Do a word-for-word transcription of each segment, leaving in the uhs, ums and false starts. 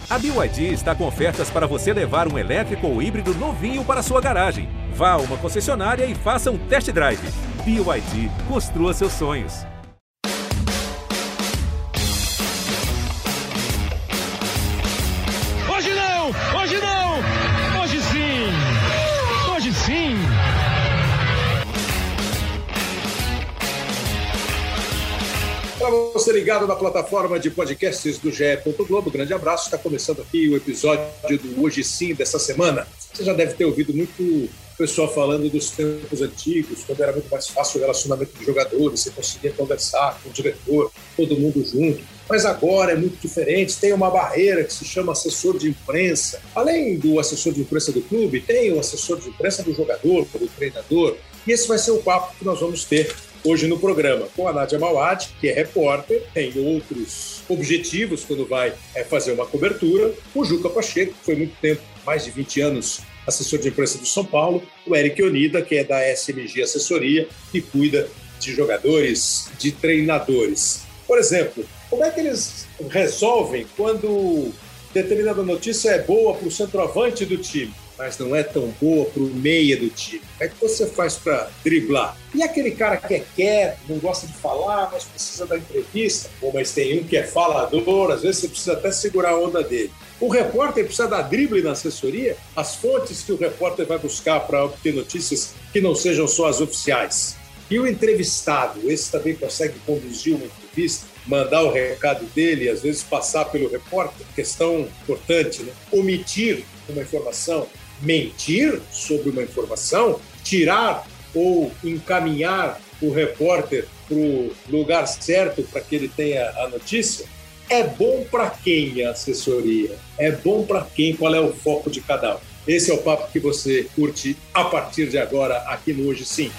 A B Y D está com ofertas para você levar um elétrico ou híbrido novinho para sua garagem. Vá a uma concessionária e faça um test drive. B Y D, construa seus sonhos. Hoje não! Hoje não! Hoje sim! Hoje sim! Para você ligado na plataforma de podcasts do G E. Globo, grande abraço. Está começando aqui o episódio do Hoje Sim dessa semana. Você já deve ter ouvido muito pessoal falando dos tempos antigos, quando era muito mais fácil o relacionamento de jogadores, você conseguia conversar com o diretor, todo mundo junto. Mas agora é muito diferente, tem uma barreira que se chama assessor de imprensa. Além do assessor de imprensa do clube, tem o assessor de imprensa do jogador, do treinador. E esse vai ser o papo que nós vamos ter hoje no programa, com a Nádia Mauad, que é repórter, tem outros objetivos quando vai é, fazer uma cobertura, o Juca Pacheco, que foi muito tempo, mais de vinte anos, assessor de imprensa do São Paulo, o Eric Onida, que é da S M G Assessoria, que cuida de jogadores, de treinadores. Por exemplo, como é que eles resolvem quando determinada notícia é boa para o centroavante do time, mas não é tão boa para o meia do time? Como é que você faz para driblar? E aquele cara que é quieto, não gosta de falar, mas precisa dar entrevista? Pô, mas tem um que é falador, às vezes você precisa até segurar a onda dele. O repórter precisa dar drible na assessoria? As fontes que o repórter vai buscar para obter notícias que não sejam só as oficiais. E o entrevistado, esse também consegue conduzir uma entrevista, mandar o recado dele, às vezes passar pelo repórter? Questão importante, né? Omitir uma informação, mentir sobre uma informação, tirar ou encaminhar o repórter para o lugar certo para que ele tenha a notícia. É bom para quem a assessoria? É bom para quem? Qual é o foco de cada um? Esse é o papo que você curte a partir de agora aqui no Hoje Sim.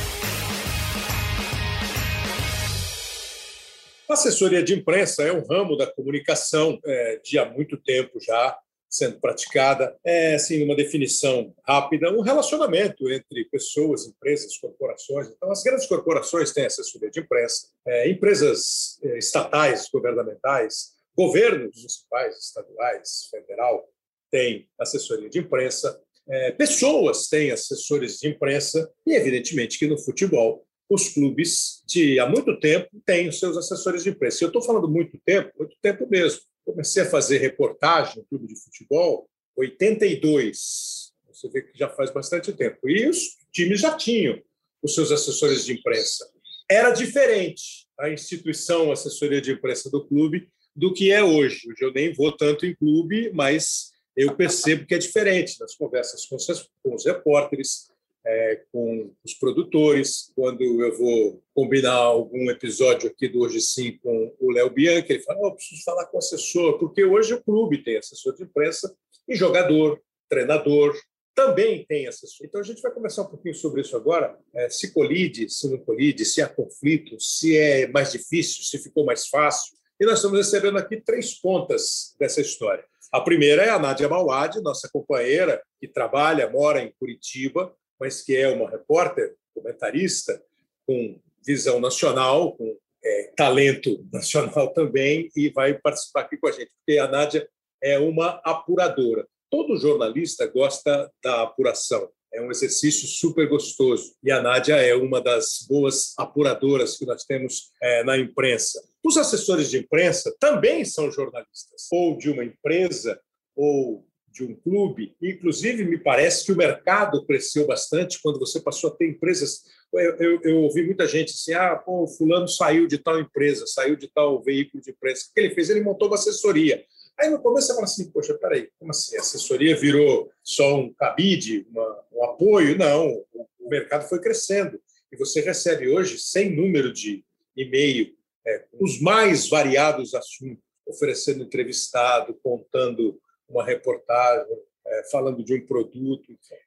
A assessoria de imprensa é um ramo da comunicação é, de há muito tempo já sendo praticada. É, assim, uma definição rápida, um relacionamento entre pessoas, empresas, corporações. Então, as grandes corporações têm assessoria de imprensa, é, empresas é, estatais, governamentais, governos municipais, estaduais, federal, têm assessoria de imprensa, é, pessoas têm assessores de imprensa e, evidentemente, que no futebol os clubes de há muito tempo têm os seus assessores de imprensa. Eu estou falando muito tempo, muito tempo mesmo. Comecei a fazer reportagem no clube de futebol em oitenta e dois. Você vê que já faz bastante tempo. E os times já tinham os seus assessores de imprensa. Era diferente a instituição, a assessoria de imprensa do clube do que é hoje. Hoje eu nem vou tanto em clube, mas eu percebo que é diferente nas conversas com os, com os repórteres, É, com os produtores. Quando eu vou combinar algum episódio aqui do Hoje Sim com o Léo Bianchi, ele fala, oh, eu preciso falar com o assessor, porque hoje o clube tem assessor de imprensa e jogador, treinador, também tem assessor. Então a gente vai conversar um pouquinho sobre isso agora, é, se colide, se não colide, se há conflito, se é mais difícil, se ficou mais fácil. E nós estamos recebendo aqui três pontas dessa história. A primeira é a Nádia Mauad, nossa companheira, que trabalha, mora em Curitiba, mas que é uma repórter, comentarista, com visão nacional, com é, talento nacional também, e vai participar aqui com a gente, porque a Nádia é uma apuradora. Todo jornalista gosta da apuração, é um exercício super gostoso, e a Nádia é uma das boas apuradoras que nós temos é, na imprensa. Os assessores de imprensa também são jornalistas, ou de uma empresa, ou de um clube. Inclusive, me parece que o mercado cresceu bastante quando você passou a ter empresas. Eu, eu, eu ouvi muita gente assim, ah, pô, o fulano saiu de tal empresa, saiu de tal veículo de imprensa. O que ele fez? Ele montou uma assessoria. Aí, no começo, você fala assim, poxa, peraí, como assim? A assessoria virou só um cabide, uma, um apoio? Não, o, o mercado foi crescendo. E você recebe hoje, sem número de e-mail, é, os mais variados assuntos, oferecendo entrevistado, contando uma reportagem, é, falando de um produto.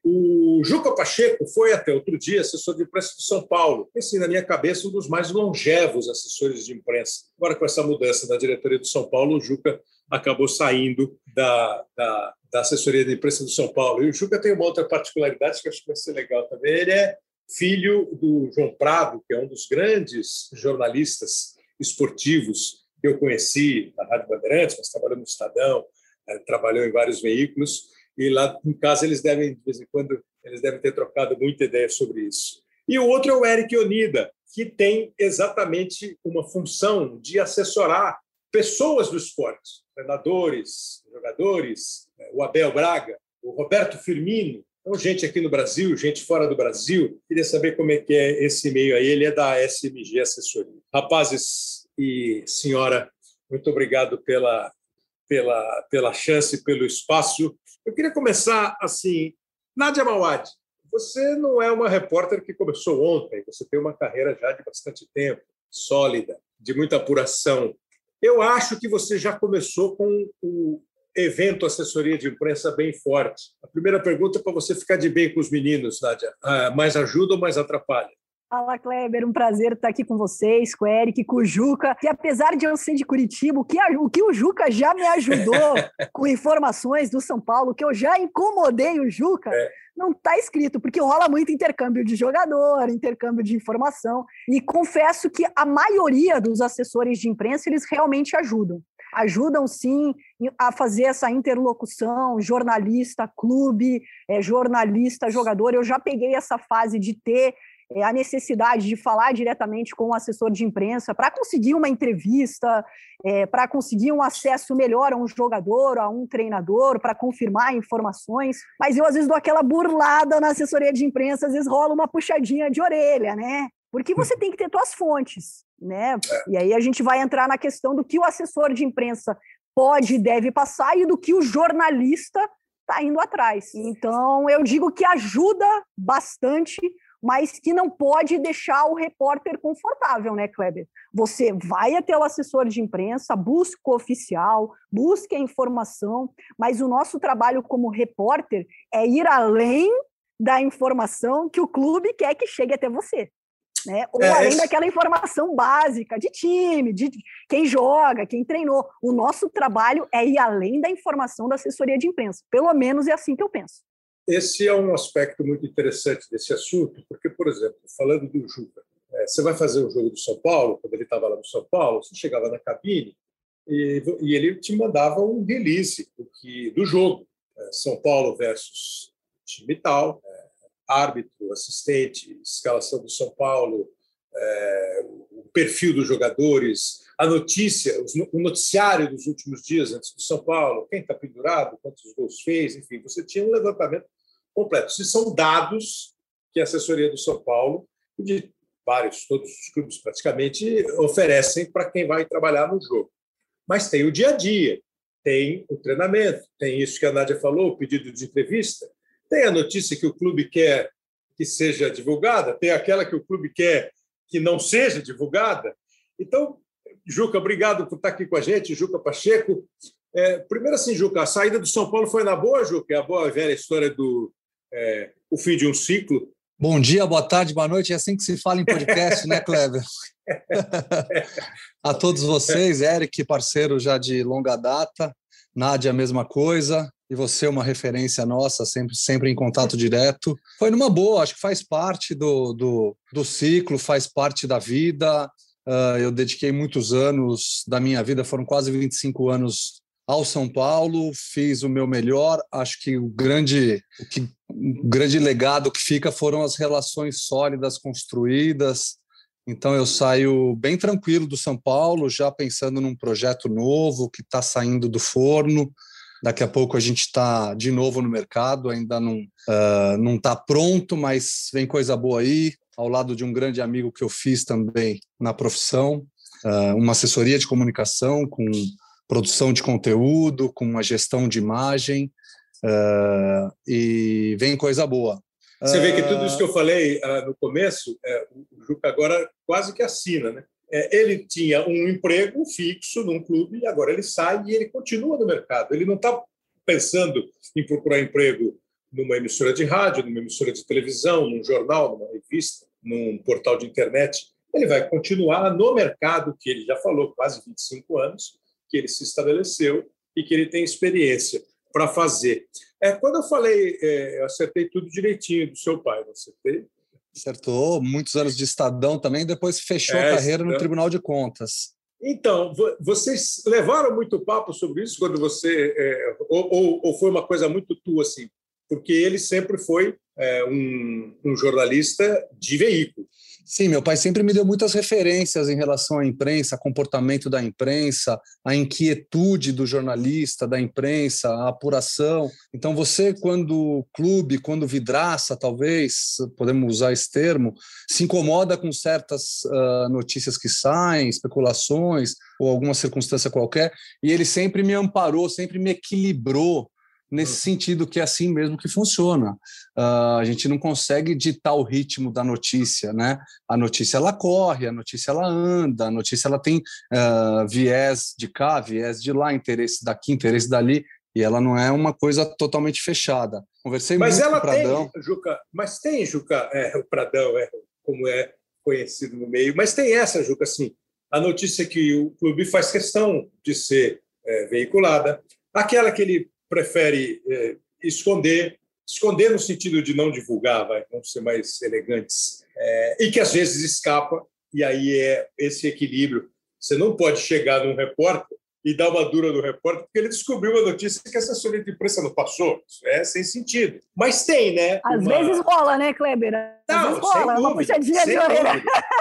O Juca Pacheco foi até outro dia assessor de imprensa do São Paulo. Esse, na minha cabeça, um dos mais longevos assessores de imprensa. Agora, com essa mudança na diretoria do São Paulo, o Juca acabou saindo da, da, da assessoria de imprensa do São Paulo. E o Juca tem uma outra particularidade que eu acho que vai ser legal também. Ele é filho do João Prado, que é um dos grandes jornalistas esportivos que eu conheci na Rádio Bandeirantes, mas trabalhando no Estadão, é, trabalhou em vários veículos, e lá em casa eles devem, de vez em quando, eles devem ter trocado muita ideia sobre isso. E o outro é o Eric Onida, que tem exatamente uma função de assessorar pessoas do esporte, treinadores, jogadores, o Abel Braga, o Roberto Firmino, então, gente aqui no Brasil, gente fora do Brasil. Queria saber como é que é esse e-mail aí. Ele é da S M G Assessoria. Rapazes e senhora, muito obrigado pela, pela, pela chance, pelo espaço. Eu queria começar assim. Nádia Mauad, você não é uma repórter que começou ontem. Você tem uma carreira já de bastante tempo, sólida, de muita apuração. Eu acho que você já começou com o evento assessoria de imprensa bem forte. A primeira pergunta é para você ficar de bem com os meninos, Nádia. Ah, mais ajuda ou mais atrapalha? Fala, Kleber, um prazer estar aqui com vocês, com o Eric, com o Juca. E apesar de eu ser de Curitiba, o que, a, o, que o Juca já me ajudou com informações do São Paulo, que eu já incomodei o Juca, é. Não está escrito, porque rola muito intercâmbio de jogador, intercâmbio de informação. E confesso que a maioria dos assessores de imprensa, eles realmente ajudam. Ajudam, sim, a fazer essa interlocução jornalista-clube, é, jornalista-jogador. Eu já peguei essa fase de ter é, a necessidade de falar diretamente com o assessor de imprensa para conseguir uma entrevista, é, para conseguir um acesso melhor a um jogador, a um treinador, para confirmar informações. Mas eu, às vezes, dou aquela burlada na assessoria de imprensa, às vezes rola uma puxadinha de orelha, né? Porque você tem que ter suas fontes, né? E aí a gente vai entrar na questão do que o assessor de imprensa pode e deve passar e do que o jornalista está indo atrás. Então, eu digo que ajuda bastante, mas que não pode deixar o repórter confortável, né, Kleber? Você vai até o assessor de imprensa, busca o oficial, busca a informação, mas o nosso trabalho como repórter é ir além da informação que o clube quer que chegue até você. Né? Ou é, além esse... daquela informação básica de time, de quem joga, quem treinou. O nosso trabalho é ir além da informação da assessoria de imprensa. Pelo menos é assim que eu penso. Esse é um aspecto muito interessante desse assunto, porque, por exemplo, falando do Juca, é, você vai fazer o jogo do São Paulo, quando ele estava lá no São Paulo, você chegava na cabine e, e ele te mandava um release do, que, do jogo. É, São Paulo versus time tal, é, árbitro, assistente, escalação do São Paulo, é, o perfil dos jogadores, a notícia, o noticiário dos últimos dias antes do São Paulo, quem está pendurado, quantos gols fez, enfim, você tinha um levantamento completo. Esses são dados que a assessoria do São Paulo, e de vários, todos os clubes praticamente, oferecem para quem vai trabalhar no jogo. Mas tem o dia a dia, tem o treinamento, tem isso que a Nádia falou, o pedido de entrevista, tem a notícia que o clube quer que seja divulgada, tem aquela que o clube quer que não seja divulgada. Então, Juca, obrigado por estar aqui com a gente, Juca Pacheco. É, primeiro assim, Juca, a saída do São Paulo foi na boa, Juca? É a boa velha história do é, o fim de um ciclo. Bom dia, boa tarde, boa noite. É assim que se fala em podcast, né, Kleber? A todos vocês, Eric, parceiro já de longa data, Nádia, a mesma coisa. E você, uma referência nossa, sempre, sempre em contato direto. Foi numa boa, acho que faz parte do, do, do ciclo, faz parte da vida. Uh, eu dediquei muitos anos da minha vida, foram quase vinte e cinco anos ao São Paulo, fiz o meu melhor. Acho que o grande, o que, o grande legado que fica foram as relações sólidas construídas. Então eu saio bem tranquilo do São Paulo, já pensando num projeto novo que está saindo do forno. Daqui a pouco a gente está de novo no mercado, ainda não uh, não está pronto, mas vem coisa boa aí, ao lado de um grande amigo que eu fiz também na profissão, uh, uma assessoria de comunicação com produção de conteúdo, com uma gestão de imagem, uh, e vem coisa boa. Você vê que tudo isso que eu falei uh, no começo, é, o Juca agora quase que assina, né? Ele tinha um emprego fixo num clube e agora ele sai e ele continua no mercado. Ele não está pensando em procurar emprego numa emissora de rádio, numa emissora de televisão, num jornal, numa revista, num portal de internet. Ele vai continuar no mercado que ele já falou, quase vinte e cinco anos, que ele se estabeleceu e que ele tem experiência para fazer. É, quando eu falei, é, eu acertei tudo direitinho do seu pai, não acertei? Acertou, muitos anos de Estadão também, depois fechou é, a carreira no Tribunal de Contas. Então, vocês levaram muito papo sobre isso quando você... É, ou, ou, ou foi uma coisa muito tua, assim? Porque ele sempre foi é, um, um jornalista de veículo. Sim, meu pai sempre me deu muitas referências em relação à imprensa, comportamento da imprensa, a inquietude do jornalista, da imprensa, a apuração. Então, você, quando clube, quando vidraça, talvez, podemos usar esse termo, se incomoda com certas uh, notícias que saem, especulações ou alguma circunstância qualquer, e ele sempre me amparou, sempre me equilibrou nesse sentido, que é assim mesmo que funciona. Uh, a gente não consegue ditar o ritmo da notícia, né? A notícia, ela corre, a notícia, ela anda, a notícia, ela tem uh, viés de cá, viés de lá, interesse daqui, interesse dali, e ela não é uma coisa totalmente fechada. Conversei mas muito ela com o Pradão. Tem, Juca, mas tem, Juca, é, o Pradão, é, como é conhecido no meio, mas tem essa, Juca, assim, a notícia que o clube faz questão de ser é, veiculada, aquela que ele prefere é, esconder, esconder no sentido de não divulgar, vai, vamos ser mais elegantes, é, e que às vezes escapa, e aí é esse equilíbrio. Você não pode chegar num repórter e dar uma dura no repórter, porque ele descobriu uma notícia que a assessoria de imprensa não passou. Isso é sem sentido. Mas tem, né? Às uma... vezes rola, né, Kleber? Às não, vezes rola, sem dúvida, uma puxadinha de orelha.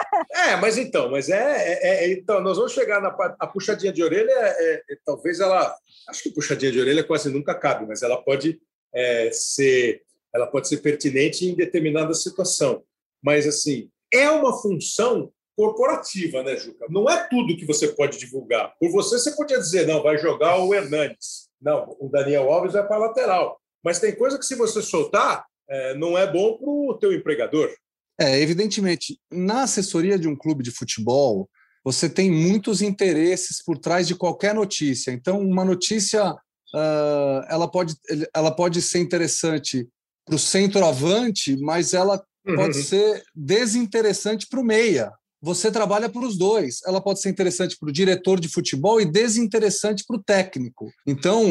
É, mas então, mas é, é, é, então nós vamos chegar na a puxadinha de orelha, é, é, talvez ela, acho que puxadinha de orelha quase nunca cabe, mas ela pode é, ser, ela pode ser pertinente em determinada situação. Mas assim, é uma função corporativa, né, Juca? Não é tudo que você pode divulgar. Por você, você podia dizer, não, vai jogar o Hernandes. Não, o Daniel Alves vai para a lateral. Mas tem coisa que, se você soltar, é, não é bom para o teu empregador. É, evidentemente, na assessoria de um clube de futebol, você tem muitos interesses por trás de qualquer notícia. Então, uma notícia uh, ela, pode, ela pode ser interessante para o centroavante, mas ela uhum. pode ser desinteressante para o meia. Você trabalha para os dois. Ela pode ser interessante para o diretor de futebol e desinteressante para o técnico. Então,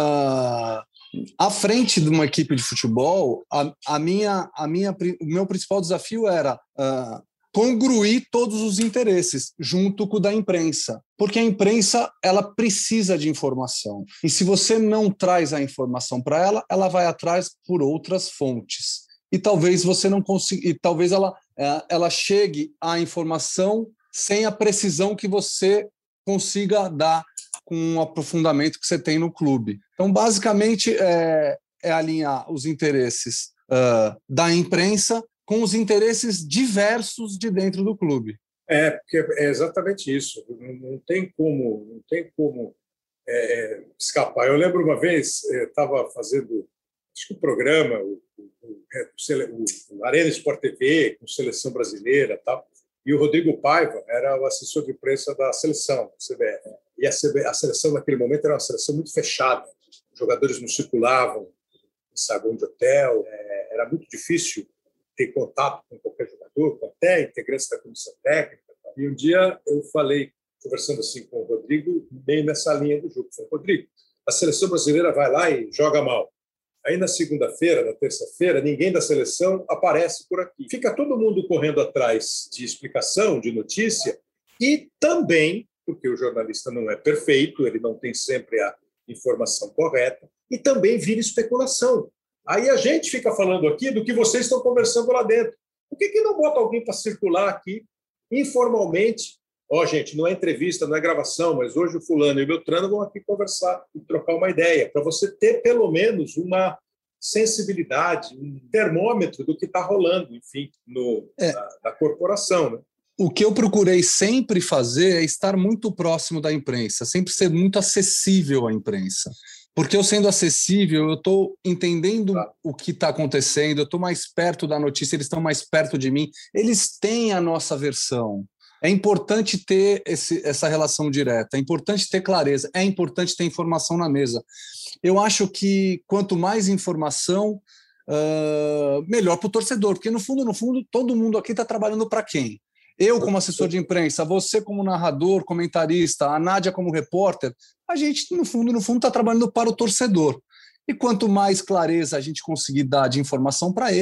uh, à frente de uma equipe de futebol, a, a minha, a minha, o meu principal desafio era uh, congruir todos os interesses junto com o da imprensa. Porque a imprensa, ela precisa de informação. E se você não traz a informação para ela, ela vai atrás por outras fontes. E talvez você não consiga, e talvez ela, ela chegue à informação sem a precisão que você consiga dar com o aprofundamento que você tem no clube. Então, basicamente, é, é alinhar os interesses uh, da imprensa com os interesses diversos de dentro do clube. É, porque é exatamente isso. Não, não tem como, não tem como é, escapar. Eu lembro uma vez, estava fazendo, acho que o programa, o, o, o, o Arena Sport T V, com seleção brasileira e tal, e o Rodrigo Paiva era o assessor de imprensa da seleção, da C B F. E a, C B F, a seleção, naquele momento, era uma seleção muito fechada. Os jogadores não circulavam em saguão de hotel. É, era muito difícil ter contato com qualquer jogador, com até integrantes da comissão técnica. E um dia eu falei, conversando assim com o Rodrigo, bem nessa linha do jogo. Falei, Rodrigo, a seleção brasileira vai lá e joga mal. Aí, na segunda-feira, na terça-feira, ninguém da seleção aparece por aqui. Fica todo mundo correndo atrás de explicação, de notícia, e também, porque o jornalista não é perfeito, ele não tem sempre a informação correta, e também vira especulação. Aí a gente fica falando aqui do que vocês estão conversando lá dentro. Por que que não bota alguém para circular aqui, informalmente? Ó, oh, gente, não é entrevista, não é gravação, mas hoje o fulano e o Beltrano vão aqui conversar e trocar uma ideia, para você ter pelo menos uma sensibilidade, um termômetro do que está rolando, enfim, no, é. na, na corporação, né? O que eu procurei sempre fazer é estar muito próximo da imprensa, sempre ser muito acessível à imprensa. Porque eu sendo acessível, eu estou entendendo ah. o que está acontecendo, eu estou mais perto da notícia, eles estão mais perto de mim, eles têm a nossa versão. É importante ter esse, essa relação direta, é importante ter clareza, é importante ter informação na mesa. Eu acho que quanto mais informação, uh, melhor para o torcedor, porque no fundo, no fundo, todo mundo aqui está trabalhando para quem? Eu como assessor de imprensa, você como narrador, comentarista, a Nádia como repórter, a gente, no fundo, no fundo, está trabalhando para o torcedor. E quanto mais clareza a gente conseguir dar de informação para ele,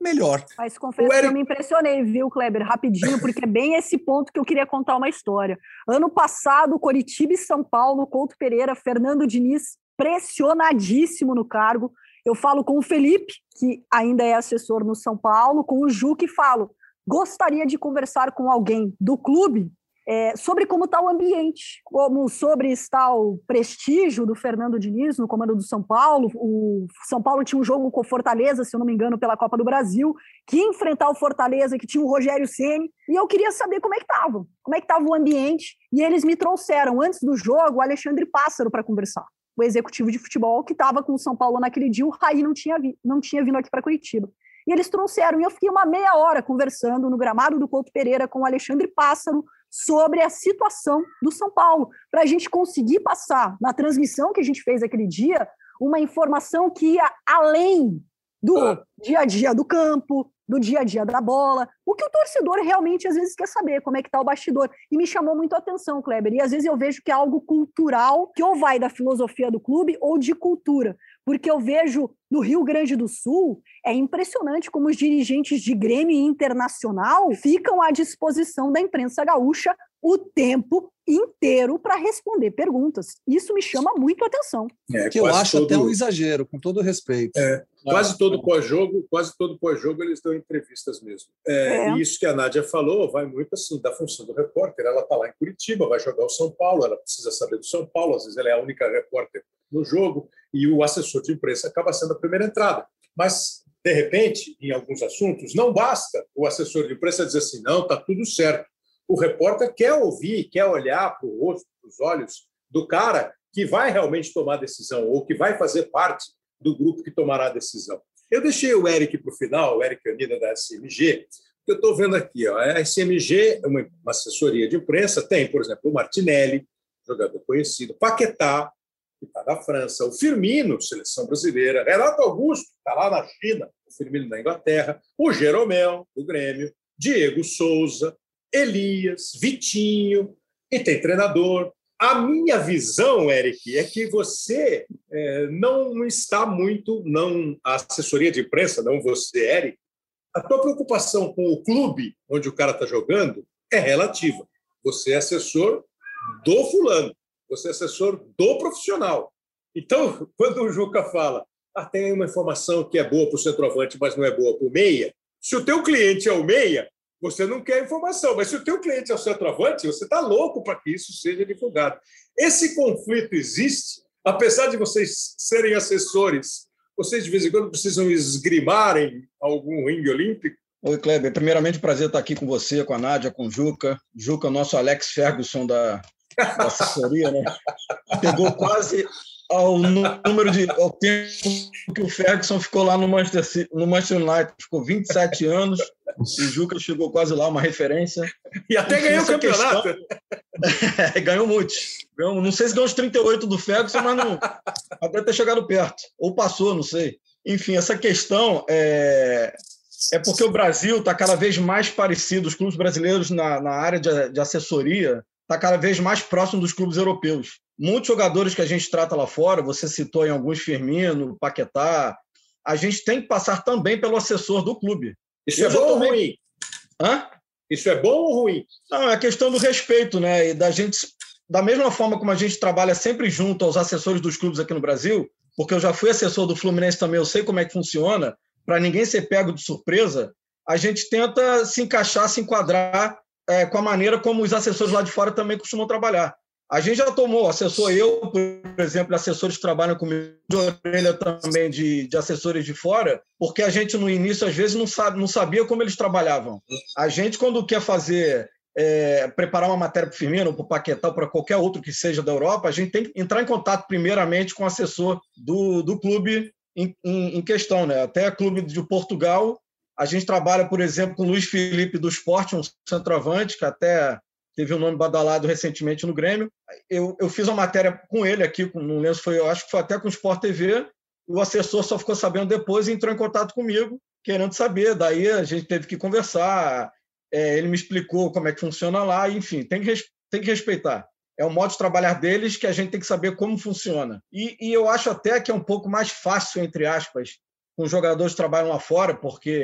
melhor. Mas confesso Eric... que eu me impressionei, viu, Kleber? Rapidinho, porque é bem esse ponto que eu queria contar uma história. Ano passado, Coritiba e São Paulo, Couto Pereira, Fernando Diniz, pressionadíssimo no cargo. Eu falo com o Felipe, que ainda é assessor no São Paulo, com o Ju, que falo, gostaria de conversar com alguém do clube É, sobre como está o ambiente, como sobre está o prestígio do Fernando Diniz no comando do São Paulo. O São Paulo tinha um jogo com o Fortaleza, se eu não me engano, pela Copa do Brasil, que ia enfrentar o Fortaleza, que tinha o Rogério Ceni, e eu queria saber como é que estava, como é que estava o ambiente, e eles me trouxeram, antes do jogo, o Alexandre Pássaro para conversar, o executivo de futebol que estava com o São Paulo naquele dia. O Raí não tinha, vi, não tinha vindo aqui para Curitiba. E eles trouxeram, e eu fiquei uma meia hora conversando no gramado do Couto Pereira com o Alexandre Pássaro sobre a situação do São Paulo, para a gente conseguir passar, na transmissão que a gente fez aquele dia, uma informação que ia além do dia a dia do campo, do dia a dia da bola, o que o torcedor realmente às vezes quer saber, como é que está o bastidor. E me chamou muito a atenção, Kleber, e às vezes eu vejo que é algo cultural, que ou vai da filosofia do clube ou de cultura, porque eu vejo no Rio Grande do Sul, é impressionante como os dirigentes de Grêmio Internacional ficam à disposição da imprensa gaúcha o tempo inteiro para responder perguntas. Isso me chama muito a atenção. É, que eu acho todo... até um exagero, com todo respeito. É, quase todo pós-jogo, quase todo pós-jogo eles dão entrevistas mesmo. É, é. E isso que a Nádia falou vai muito assim da função do repórter. Ela está lá em Curitiba, vai jogar o São Paulo, ela precisa saber do São Paulo, às vezes ela é a única repórter no jogo, e o assessor de imprensa acaba sendo a primeira entrada. Mas, de repente, em alguns assuntos, não basta o assessor de imprensa dizer assim, não, está tudo certo. O repórter quer ouvir, quer olhar para o rosto, para os olhos do cara que vai realmente tomar a decisão ou que vai fazer parte do grupo que tomará a decisão. Eu deixei o Eric para o final, o Eric Anida da S M G, que eu estou vendo aqui. Ó, a S M G é uma, uma assessoria de imprensa, tem, por exemplo, o Martinelli, jogador conhecido, Paquetá, que está na França, o Firmino, seleção brasileira, Renato Augusto, que está lá na China, o Firmino na Inglaterra, o Jeromel, do Grêmio, Diego Souza, Elias, Vitinho, e tem treinador. A minha visão, Eric, é que você é, não está muito, não a assessoria de imprensa, não você, Eric, a tua preocupação com o clube onde o cara está jogando é relativa. Você é assessor do fulano, você é assessor do profissional. Então, quando o Juca fala, ah, tem uma informação que é boa para o centroavante, mas não é boa para o meia, se o teu cliente é o meia, você não quer informação, mas se o teu cliente é o centroavante, você está louco para que isso seja divulgado. Esse conflito existe, apesar de vocês serem assessores, vocês de vez em quando precisam esgrimarem algum ringue olímpico? Oi, Kleber. Primeiramente, prazer estar aqui com você, com a Nádia, com o Juca. Juca, o nosso Alex Ferguson da, da assessoria, né? Pegou quase ao número de ao tempo que o Ferguson ficou lá no Manchester, no Manchester United, ficou vinte e sete anos, o Juca chegou quase lá, uma referência. E até ganhou o campeonato. Questão... é, ganhou muitos. Ganhou, não sei se ganhou os trinta e oito do Ferguson, mas não, até ter chegado perto. Ou passou, não sei. Enfim, essa questão é, é porque o Brasil está cada vez mais parecido, os clubes brasileiros na, na área de, de assessoria está cada vez mais próximo dos clubes europeus. Muitos jogadores que a gente trata lá fora, você citou em alguns, Firmino, Paquetá, a gente tem que passar também pelo assessor do clube. Isso é bom ou ruim? Hã? Isso é bom ou ruim? Não, é a questão do respeito, né? E da gente, da mesma forma como a gente trabalha sempre junto aos assessores dos clubes aqui no Brasil, porque eu já fui assessor do Fluminense também, eu sei como é que funciona, para ninguém ser pego de surpresa, a gente tenta se encaixar, se enquadrar é, com a maneira como os assessores lá de fora também costumam trabalhar. A gente já tomou, assessor eu, por exemplo, assessores que trabalham comigo, de orelha também de, de assessores de fora, porque a gente no início, às vezes, não, sabe, não sabia como eles trabalhavam. A gente, quando quer fazer, é, preparar uma matéria para o Firmino, para o Paquetá, para qualquer outro que seja da Europa, a gente tem que entrar em contato primeiramente com o assessor do, do clube em, em, em questão, né? Até clube de Portugal, a gente trabalha, por exemplo, com o Luiz Felipe do Sport, um centroavante, que até teve um nome badalado recentemente no Grêmio. Eu, eu fiz uma matéria com ele aqui, não lembro, foi, eu acho que foi até com o Sport T V, o assessor só ficou sabendo depois e entrou em contato comigo, querendo saber. Daí a gente teve que conversar, é, ele me explicou como é que funciona lá, enfim, tem que, tem que respeitar. É o modo de trabalhar deles que a gente tem que saber como funciona. E, e eu acho até que é um pouco mais fácil, entre aspas, com os jogadores que trabalham lá fora, porque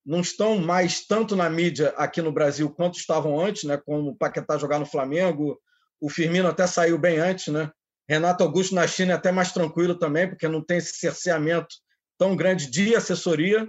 não estão mais tanto na mídia aqui no Brasil quanto estavam antes, né? Como o Paquetá jogar no Flamengo, o Firmino até saiu bem antes, né? Renato Augusto na China é até mais tranquilo também, porque não tem esse cerceamento tão grande de assessoria.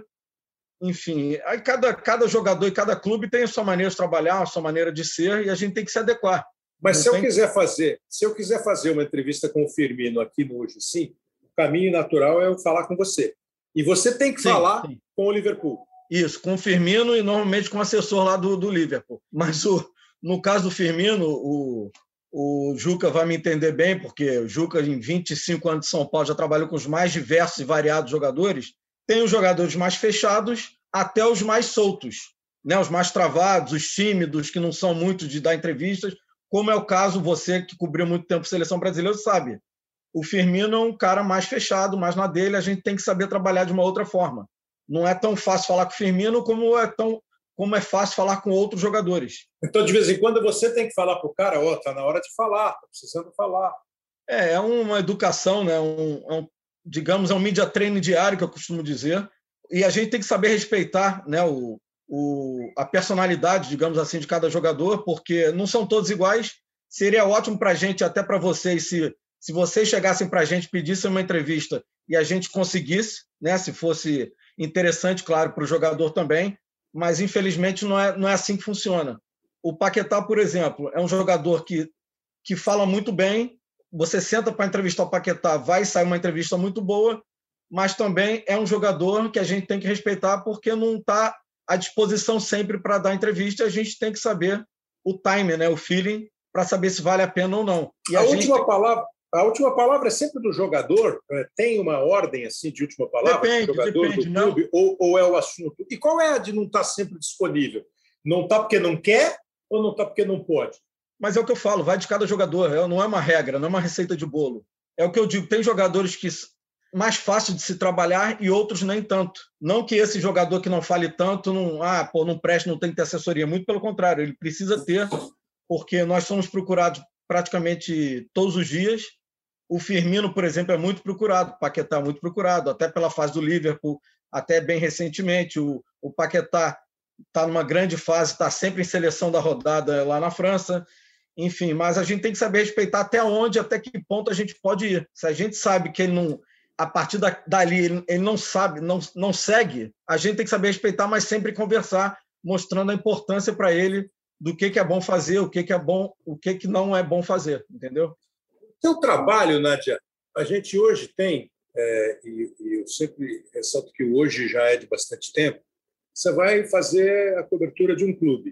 Enfim, aí cada, cada jogador e cada clube tem a sua maneira de trabalhar, a sua maneira de ser, e a gente tem que se adequar. Mas não se tem... eu quiser fazer, se eu quiser fazer uma entrevista com o Firmino aqui no Hoje Sim, o caminho natural é eu falar com você. E você tem que sim, falar sim. com o Liverpool. Isso, com o Firmino e normalmente com o assessor lá do, do Liverpool. Mas o, no caso do Firmino, o, o Juca vai me entender bem, porque o Juca, em vinte e cinco anos de São Paulo, já trabalhou com os mais diversos e variados jogadores. Tem os jogadores mais fechados até os mais soltos, né? Os mais travados, os tímidos, que não são muito de dar entrevistas, como é o caso, você que cobriu muito tempo a Seleção Brasileira, sabe. O Firmino é um cara mais fechado, mais na dele, a gente tem que saber trabalhar de uma outra forma. Não é tão fácil falar com o Firmino como é, tão, como é fácil falar com outros jogadores. Então, de vez em quando, você tem que falar para o cara, ó, oh, está na hora de falar, está precisando falar. É, é uma educação, né? um, é um, digamos, é um media training diário, que eu costumo dizer, e a gente tem que saber respeitar, né, o, o, a personalidade, digamos assim, de cada jogador, porque não são todos iguais. Seria ótimo para a gente, até para vocês, se, se vocês chegassem para a gente, pedissem uma entrevista e a gente conseguisse, né, se fosse interessante, claro, para o jogador também, mas infelizmente não é, não é assim que funciona. O Paquetá, por exemplo, é um jogador que, que fala muito bem, você senta para entrevistar o Paquetá, vai sair uma entrevista muito boa, mas também é um jogador que a gente tem que respeitar porque não está à disposição sempre para dar entrevista, a gente tem que saber o time, né, o feeling, para saber se vale a pena ou não. E a, a última gente... palavra A última palavra é sempre do jogador? Tem uma ordem assim de última palavra? Depende, do jogador, depende, do clube, ou, ou é o assunto? E qual é a de não estar sempre disponível? Não está porque não quer ou não está porque não pode? Mas é o que eu falo, vai de cada jogador. Não é uma regra, não é uma receita de bolo. É o que eu digo, tem jogadores que mais fácil de se trabalhar e outros nem tanto. Não que esse jogador que não fale tanto, não, ah, pô, não presta, não tem que ter assessoria. Muito pelo contrário, ele precisa ter, porque nós somos procurados praticamente todos os dias. O Firmino, por exemplo, é muito procurado, o Paquetá é muito procurado, até pela fase do Liverpool, até bem recentemente. O, o Paquetá está numa grande fase, está sempre em seleção da rodada lá na França. Enfim, mas a gente tem que saber respeitar até onde, até que ponto a gente pode ir. Se a gente sabe que ele não, a partir da, dali ele, ele não sabe, não, não segue, a gente tem que saber respeitar, mas sempre conversar, mostrando a importância para ele do que, que é bom fazer, o que, que é bom, o que, que não é bom fazer, entendeu? Seu trabalho, Nádia, a gente hoje tem, é, e, e eu sempre ressalto que o hoje já é de bastante tempo, você vai fazer a cobertura de um clube.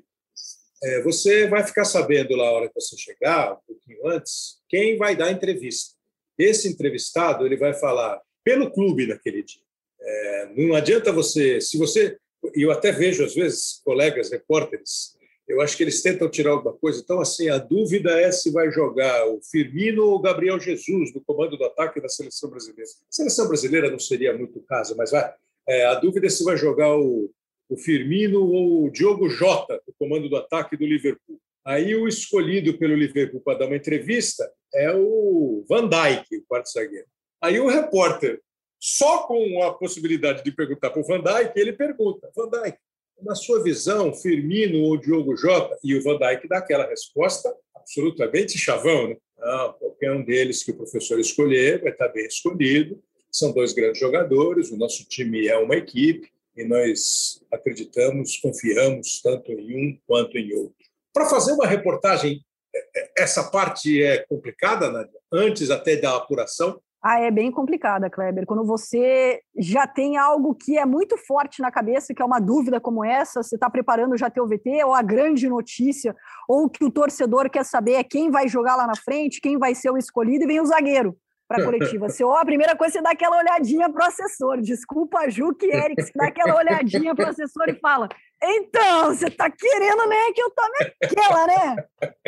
É, você vai ficar sabendo lá, a hora que você chegar, um pouquinho antes, quem vai dar a entrevista. Esse entrevistado ele vai falar pelo clube naquele dia. É, não adianta você... se você e eu até vejo, às vezes, colegas repórteres, eu acho que eles tentam tirar alguma coisa. Então, assim, a dúvida é se vai jogar o Firmino ou o Gabriel Jesus no comando do ataque da Seleção Brasileira. A Seleção Brasileira não seria muito o caso, mas vai. É, a dúvida é se vai jogar o, o Firmino ou o Diogo Jota no comando do ataque do Liverpool. Aí o escolhido pelo Liverpool para dar uma entrevista é o Van Dijk, o quarto zagueiro. Aí o repórter, só com a possibilidade de perguntar para o Van Dijk, ele pergunta, Van Dijk, na sua visão, Firmino ou Diogo Jota? E o Van Dijk dá aquela resposta absolutamente chavão, né? Não, qualquer um deles que o professor escolher vai estar bem escolhido. São dois grandes jogadores, o nosso time é uma equipe e nós acreditamos, confiamos tanto em um quanto em outro. Para fazer uma reportagem, essa parte é complicada, Nádia? Antes até da apuração? Ah, é bem complicada, Kleber. Quando você já tem algo que é muito forte na cabeça, que é uma dúvida como essa, você está preparando já teu V T, ou a grande notícia, ou que o torcedor quer saber é quem vai jogar lá na frente, quem vai ser o escolhido, e vem o zagueiro para a coletiva. Você, ó, a primeira coisa, você dá aquela olhadinha para o assessor. Desculpa, Juca e Eric, você dá aquela olhadinha para o assessor e fala, então, você está querendo, né, que eu tome aquela, né?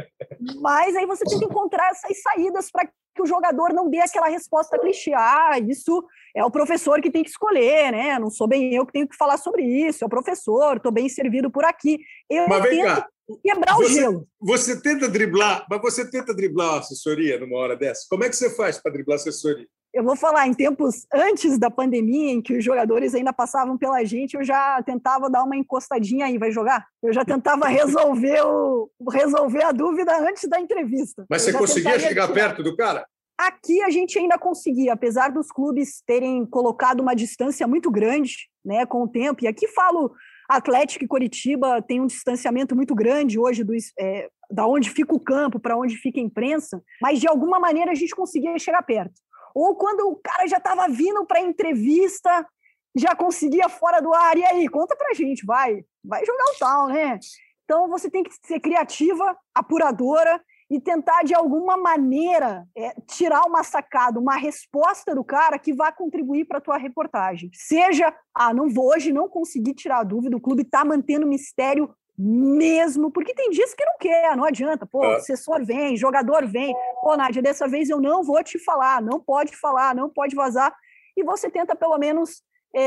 Mas aí você tem que encontrar essas saídas para que o jogador não dê aquela resposta clichê. Ah, isso é o professor que tem que escolher, né? Não sou bem eu que tenho que falar sobre isso, é o professor, estou bem servido por aqui. Eu mas vem tento cá, quebrar você, o gelo. Você tenta driblar, mas você tenta driblar a assessoria numa hora dessa? Como é que você faz para driblar a assessoria? eu vou falar, em tempos antes da pandemia, em que os jogadores ainda passavam pela gente, eu já tentava dar uma encostadinha aí, vai jogar? Eu já tentava resolver, o, resolver a dúvida antes da entrevista. Mas você conseguia chegar perto do cara? Aqui a gente ainda conseguia, apesar dos clubes terem colocado uma distância muito grande, né, com o tempo, e aqui falo, Atlético e Coritiba tem um distanciamento muito grande hoje do, é, da onde fica o campo para onde fica a imprensa, mas de alguma maneira a gente conseguia chegar perto. Ou quando o cara já estava vindo para a entrevista, já conseguia fora do ar, e aí, conta pra gente, vai, vai jogar o tal, né? Então você tem que ser criativa, apuradora, e tentar, de alguma maneira, é, tirar uma sacada, uma resposta do cara que vá contribuir para a tua reportagem. Seja, ah, não vou hoje, não consegui tirar a dúvida, o clube está mantendo mistério mesmo, porque tem dias que não quer, não adianta, pô, é. assessor vem, jogador vem, pô, Nádia, dessa vez eu não vou te falar, não pode falar, não pode vazar, e você tenta, pelo menos,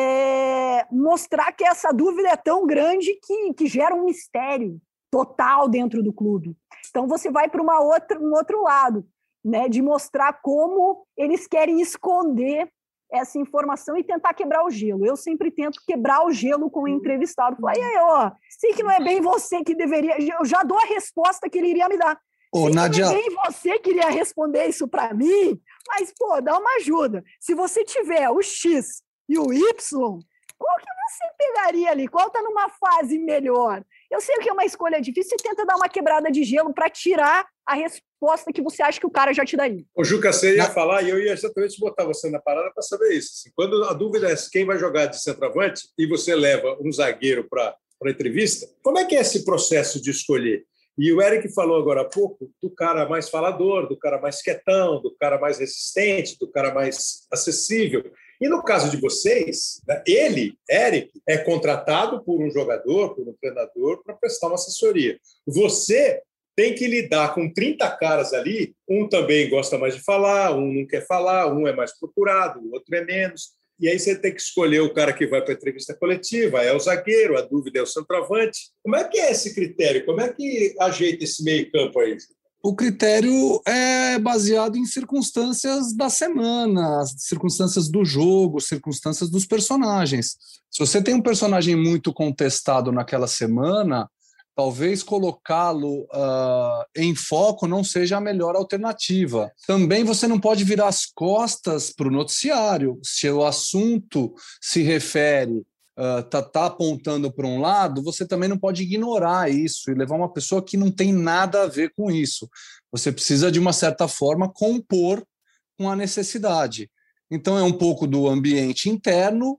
é, mostrar que essa dúvida é tão grande que, que gera um mistério total dentro do clube. Então você vai para uma outra, um outro lado, né, de mostrar como eles querem esconder essa informação e tentar quebrar o gelo. Eu sempre tento quebrar o gelo com o entrevistado. Falar, e aí, ó, sei que não é bem você que deveria... Eu já dou a resposta que ele iria me dar. Ô, sei Nádia... que não é bem você que iria responder isso para mim, mas, pô, dá uma ajuda. Se você tiver o X e o Y, qual que você pegaria ali? Qual está numa fase melhor? Eu sei que é uma escolha difícil, você tenta dar uma quebrada de gelo para tirar a resposta que você acha que o cara já te daria. O Juca, você ia falar, e eu ia exatamente botar você na parada para saber isso. Assim, quando a dúvida é quem vai jogar de centroavante e você leva um zagueiro para a entrevista, como é que é esse processo de escolher? E o Eric falou agora há pouco do cara mais falador, do cara mais quietão, do cara mais resistente, do cara mais acessível. E no caso de vocês, ele, Eric, é contratado por um jogador, por um treinador, para prestar uma assessoria. Você tem que lidar com trinta caras ali, um também gosta mais de falar, um não quer falar, um é mais procurado, o outro é menos. E aí você tem que escolher o cara que vai para a entrevista coletiva, é o zagueiro, a dúvida é o centroavante. Como é que é esse critério? Como é que ajeita esse meio campo aí? O critério é baseado em circunstâncias da semana, circunstâncias do jogo, circunstâncias dos personagens. Se você tem um personagem muito contestado naquela semana, talvez colocá-lo uh, em foco não seja a melhor alternativa. Também você não pode virar as costas para o noticiário. Se o assunto se refere está uh, tá apontando para um lado, você também não pode ignorar isso e levar uma pessoa que não tem nada a ver com isso. Você precisa, de uma certa forma, compor com a necessidade. Então, é um pouco do ambiente interno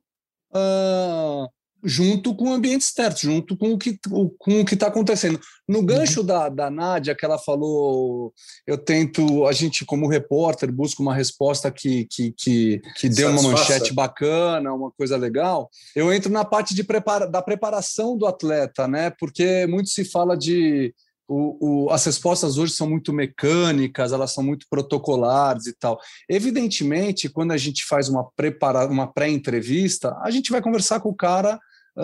uh, junto com o ambiente externo, junto com o que com o que está acontecendo. No gancho da, da Nádia, que ela falou, eu tento, a gente como repórter busca uma resposta que, que, que, que dê uma manchete bacana, uma coisa legal. Eu entro na parte de prepara, da preparação do atleta, né? Porque muito se fala de... O, o, as respostas hoje são muito mecânicas, elas são muito protocolares e tal. Evidentemente, quando a gente faz uma, prepara, uma pré-entrevista, a gente vai conversar com o cara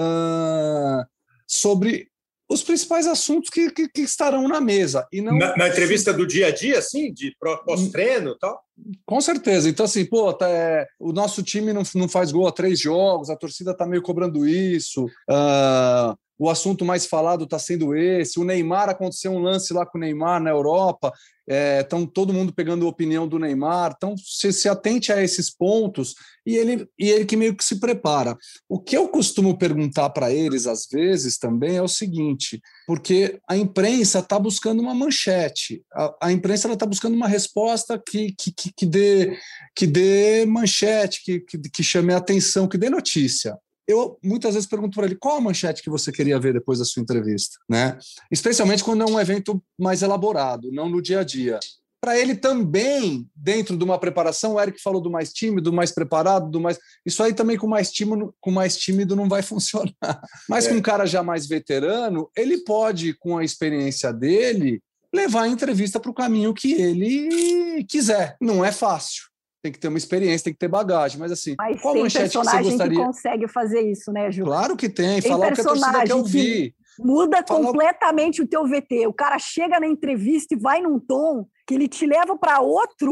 uh, sobre os principais assuntos que, que, que estarão na mesa. E não... na, na entrevista do dia a dia, assim, de pós-treino e tal? Com certeza. Então, assim, pô, tá, é, o nosso time não, não faz gol há três jogos, a torcida está meio cobrando isso. Uh, O assunto mais falado está sendo esse. O Neymar, aconteceu um lance lá com o Neymar na Europa, estão é, todo mundo pegando a opinião do Neymar. Então, se, se atente a esses pontos e ele, e ele que meio que se prepara. O que eu costumo perguntar para eles, às vezes, também é o seguinte, porque a imprensa está buscando uma manchete, a, a imprensa está buscando uma resposta que, que, que, que, dê, que dê manchete, que, que, que chame a atenção, que dê notícia. Eu muitas vezes pergunto para ele qual a manchete que você queria ver depois da sua entrevista, né? Especialmente quando é um evento mais elaborado, não no dia a dia. Para ele também, dentro de uma preparação, o Eric falou do mais tímido, do mais preparado, do mais... Isso aí também com mais tímido, com mais tímido não vai funcionar. Mas é. Com um cara já mais veterano, ele pode, com a experiência dele, levar a entrevista para o caminho que ele quiser. Não é fácil. Tem que ter uma experiência, tem que ter bagagem, mas assim, mas qual tem manchete que você gostaria? Que consegue fazer isso, né, Ju? Claro que tem, tem falar o que a torcida quer ouvir. Muda falar... completamente o teu V T. O cara chega na entrevista e vai num tom que ele te leva para outro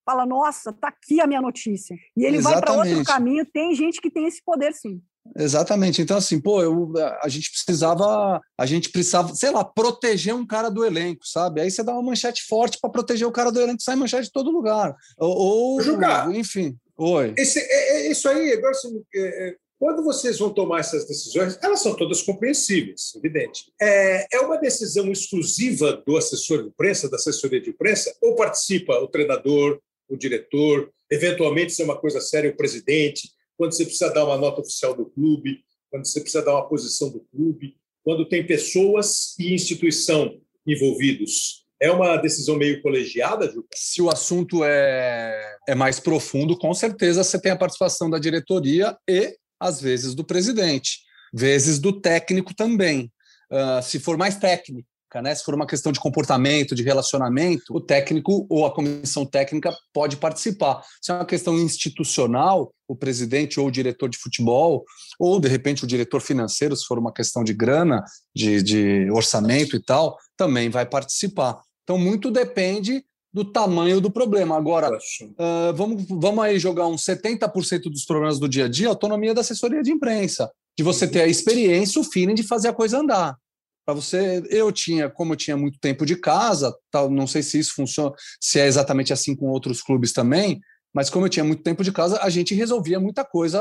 fala, nossa, tá aqui a minha notícia. E ele Exatamente. vai para outro caminho. Tem gente que tem esse poder, sim. Exatamente. Então, assim, pô, eu, a gente precisava, a gente precisava, sei lá, proteger um cara do elenco, sabe? Aí você dá uma manchete forte para proteger o cara do elenco, sai manchete de todo lugar. Ou, ou Juca, enfim. Oi. Esse, é, é, isso aí, agora, assim, é, quando vocês vão tomar essas decisões, elas são todas compreensíveis, evidente. É, é uma decisão exclusiva do assessor de imprensa, da assessoria de imprensa, ou participa o treinador, o diretor, eventualmente, se é uma coisa séria, o presidente, quando você precisa dar uma nota oficial do clube, quando você precisa dar uma posição do clube, quando tem pessoas e instituição envolvidos. É uma decisão meio colegiada, Juca? Se o assunto é, é mais profundo, com certeza você tem a participação da diretoria e, às vezes, do presidente, vezes do técnico também. Uh, se for mais técnica, né? Se for uma questão de comportamento, de relacionamento, o técnico ou a comissão técnica pode participar. Se é uma questão institucional, o presidente ou o diretor de futebol, ou, de repente, o diretor financeiro, se for uma questão de grana, de, de orçamento e tal, também vai participar. Então, muito depende do tamanho do problema. Agora, uh, vamos, vamos aí jogar uns setenta por cento dos problemas do dia a dia, autonomia da assessoria de imprensa, de você ter a experiência, o feeling de fazer a coisa andar. Para você, eu tinha, como eu tinha muito tempo de casa, tal, não sei se isso funciona, se é exatamente assim com outros clubes também, mas como eu tinha muito tempo de casa, a gente resolvia muita coisa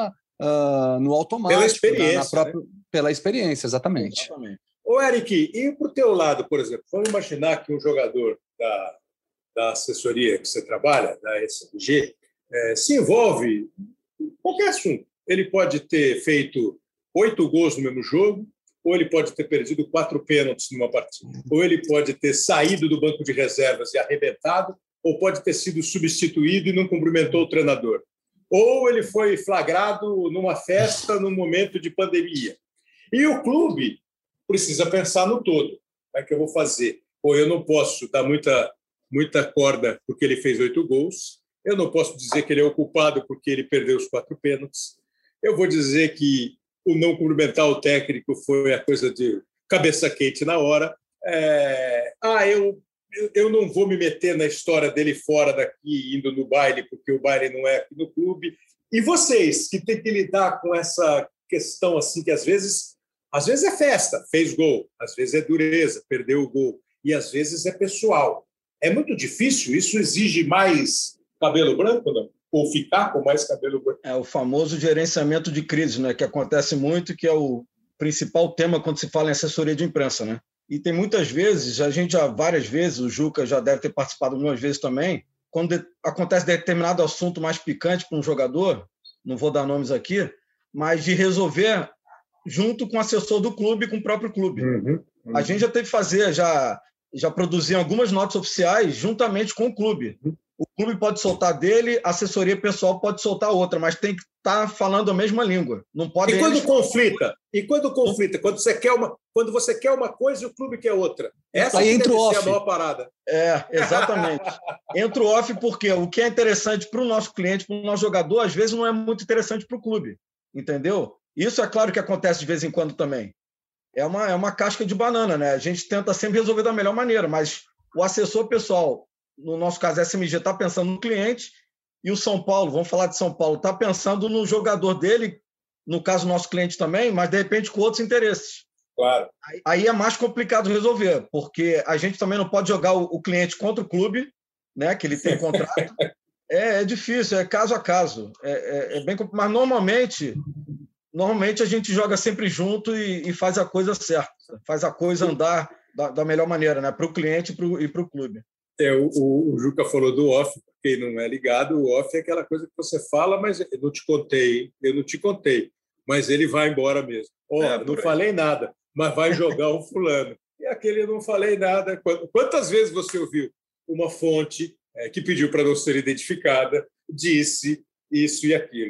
uh, no automático. Pela experiência. Na, na própria, né? Pela experiência, exatamente. Exatamente. Ô, Eric, e para o teu lado, por exemplo, vamos imaginar que um jogador da, da assessoria que você trabalha, da S M G, é, se envolve em qualquer assunto. Ele pode ter feito oito gols no mesmo jogo, ou ele pode ter perdido quatro pênaltis numa partida, ou ele pode ter saído do banco de reservas e arrebentado, ou pode ter sido substituído e não cumprimentou o treinador. Ou ele foi flagrado numa festa num momento de pandemia. E o clube precisa pensar no todo. Como é que eu vou fazer? Ou eu não posso dar muita, muita corda porque ele fez oito gols, eu não posso dizer que ele é o culpado porque ele perdeu os quatro pênaltis, eu vou dizer que o não cumprimentar o técnico foi a coisa de cabeça quente na hora. É... Ah, eu, eu não vou me meter na história dele fora daqui, indo no baile, porque o baile não é aqui no clube. E vocês, que têm que lidar com essa questão assim, que às vezes, às vezes é festa, fez gol, às vezes é dureza, perdeu o gol, e às vezes é pessoal. É muito difícil, isso exige mais cabelo branco, não? Ou ficar com mais cabelo branco. É o famoso gerenciamento de crise, né, que acontece muito, que é o principal tema quando se fala em assessoria de imprensa, né? E tem muitas vezes, a gente já várias vezes, o Juca já deve ter participado algumas vezes também, quando acontece determinado assunto mais picante para um jogador, não vou dar nomes aqui, mas de resolver junto com o assessor do clube, com o próprio clube. Uhum, uhum. A gente já teve que fazer, já, já produzir algumas notas oficiais juntamente com o clube. Uhum. O clube pode soltar dele, a assessoria pessoal pode soltar outra, mas tem que estar falando a mesma língua. Não pode. E quando eles... conflita? E quando conflita? Quando você quer uma, quando você quer uma coisa e o clube quer outra. Essa aí que entra deve o ser off. a maior parada. É, exatamente. Entra o off porque o que é interessante para o nosso cliente, para o nosso jogador, às vezes não é muito interessante para o clube. Entendeu? Isso é claro que acontece de vez em quando também. É uma, é uma casca de banana, né? A gente tenta sempre resolver da melhor maneira, mas o assessor pessoal, no nosso caso, a S M G, está pensando no cliente e o São Paulo, vamos falar de São Paulo, está pensando no jogador dele, no caso, nosso cliente também, mas de repente com outros interesses. Claro. Aí é mais complicado resolver, porque a gente também não pode jogar o cliente contra o clube, né, que ele tem contrato. É, é difícil, é caso a caso. É, é, é bem complicado, mas normalmente, normalmente a gente joga sempre junto e, e faz a coisa certa, faz a coisa andar da, da melhor maneira, né, para o cliente pro, e para o clube. É, o, o, o Juca falou do off, quem não é ligado, o off é aquela coisa que você fala, mas eu não te contei, eu não te contei, mas ele vai embora mesmo. Ó, oh, é, não falei nada, mas vai jogar o fulano. E aquele eu não falei nada. Quantas vezes você ouviu uma fonte é, que pediu para não ser identificada, disse isso e aquilo?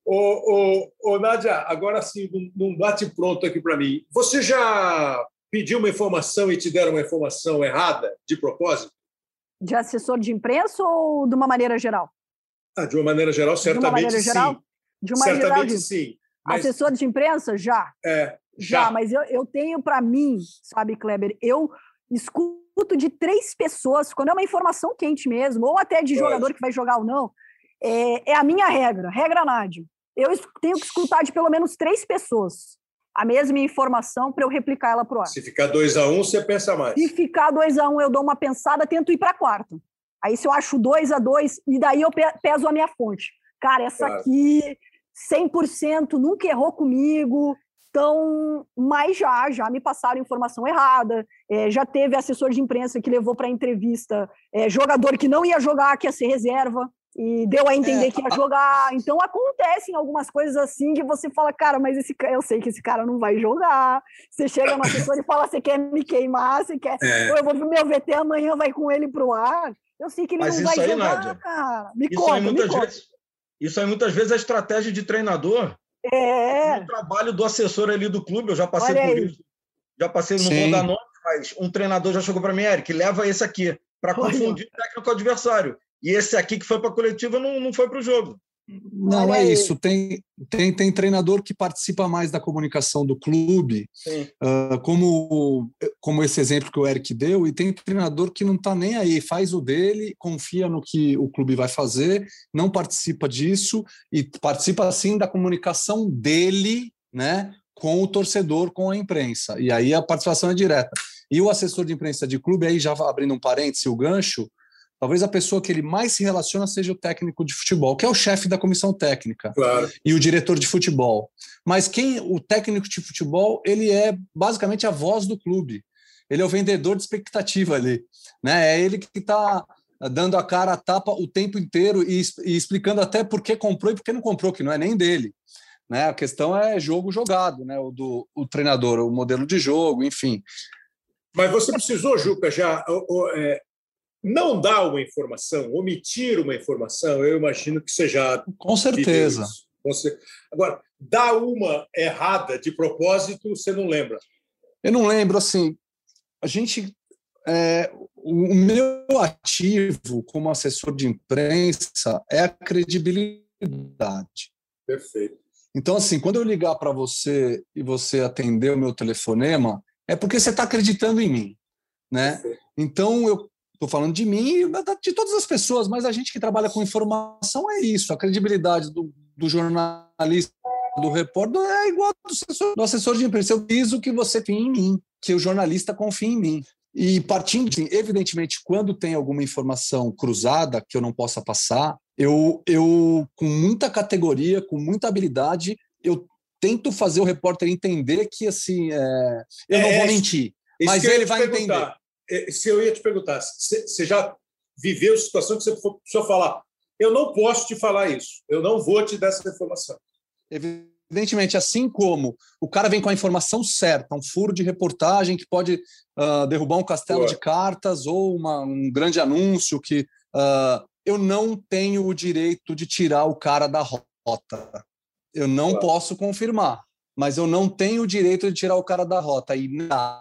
Ô, ô, ô Nádia, agora sim, num bate-pronto aqui para mim, você já pediu uma informação e te deram uma informação errada, de propósito? De assessor de imprensa ou de uma maneira geral? Ah, de uma maneira geral, certamente de uma maneira geral? sim. De uma maneira certamente geral, sim. Mas... Assessor de imprensa? Já. É, já. já, mas eu, eu tenho para mim, sabe, Kleber, eu escuto de três pessoas, quando é uma informação quente mesmo, ou até de jogador que vai jogar ou não, é, é a minha regra, regra Nádio. Eu tenho que escutar de pelo menos três pessoas a mesma informação para eu replicar ela pro ar. Se ficar dois a um, você pensa mais. Se ficar dois a um, eu dou uma pensada, tento ir para quarto. Aí se eu acho dois a dois, e daí eu peso a minha fonte. Cara, essa claro. aqui, cem por cento, nunca errou comigo. Então, mas já, já me passaram informação errada. É, já teve assessor de imprensa que levou para a entrevista é, jogador que não ia jogar, que ia ser reserva. E deu a entender é, que ia jogar. Então, acontecem algumas coisas assim que você fala, cara, mas esse, eu sei que esse cara não vai jogar. Você chega no assessor e fala, você quer me queimar? Você quer... É. Eu vou pro meu V T, amanhã vai com ele pro ar. Eu sei que ele mas não vai aí, jogar, Nádia, cara. Me isso conta, aí muitas me conta. vezes, Isso aí muitas vezes é estratégia de treinador. É. O trabalho do assessor ali do clube, eu já passei Olha por aí. isso. Já passei, não Sim. vou dar nome, mas um treinador já chegou para mim, Eric, leva esse aqui, para confundir o técnico adversário. E esse aqui que foi para a coletiva não, não foi para o jogo. Não, Olha é aí. isso. Tem, tem, tem treinador que participa mais da comunicação do clube, uh, como, como esse exemplo que o Eric deu, e tem treinador que não está nem aí, faz o dele, confia no que o clube vai fazer, não participa disso e participa, sim, da comunicação dele, né, com o torcedor, com a imprensa. E aí a participação é direta. E o assessor de imprensa de clube, aí já abrindo um parêntese, o gancho, talvez a pessoa que ele mais se relaciona seja o técnico de futebol, que é o chefe da comissão técnica, claro. E o diretor de futebol. Mas quem o técnico de futebol, ele é basicamente a voz do clube. Ele é o vendedor de expectativa ali, né? É ele que está dando a cara a tapa o tempo inteiro e, e explicando até por que comprou e por que não comprou, que não é nem dele. Né? A questão é jogo jogado, né? O do o treinador, o modelo de jogo, enfim. Mas você precisou, Juca, já... É... Não dar uma informação, omitir uma informação, eu imagino que você já... Com certeza. Você... Agora, dar uma errada de propósito, você não lembra? Eu não lembro, assim, a gente... É, o meu ativo como assessor de imprensa é a credibilidade. Perfeito. Então, assim, quando eu ligar para você e você atender o meu telefonema, é porque você está acreditando em mim, né? Perfeito. Então, eu estou falando de mim e de todas as pessoas, mas a gente que trabalha com informação é isso. A credibilidade do, do jornalista, do repórter, é igual do assessor, do assessor de imprensa. Eu preciso que você confie em mim, que o jornalista confie em mim. E partindo de, evidentemente, quando tem alguma informação cruzada que eu não possa passar, eu, eu com muita categoria, com muita habilidade, eu tento fazer o repórter entender que, assim, é, eu é, não vou mentir, mas ele vai entender. Se eu ia te perguntar, você já viveu situação que você precisou falar, eu não posso te falar isso, eu não vou te dar essa informação. Evidentemente, assim como o cara vem com a informação certa, um furo de reportagem que pode uh, derrubar um castelo Boa. de cartas ou uma, um grande anúncio que uh, eu não tenho o direito de tirar o cara da rota. Eu não claro. posso confirmar. Mas eu não tenho o direito de tirar o cara da rota. E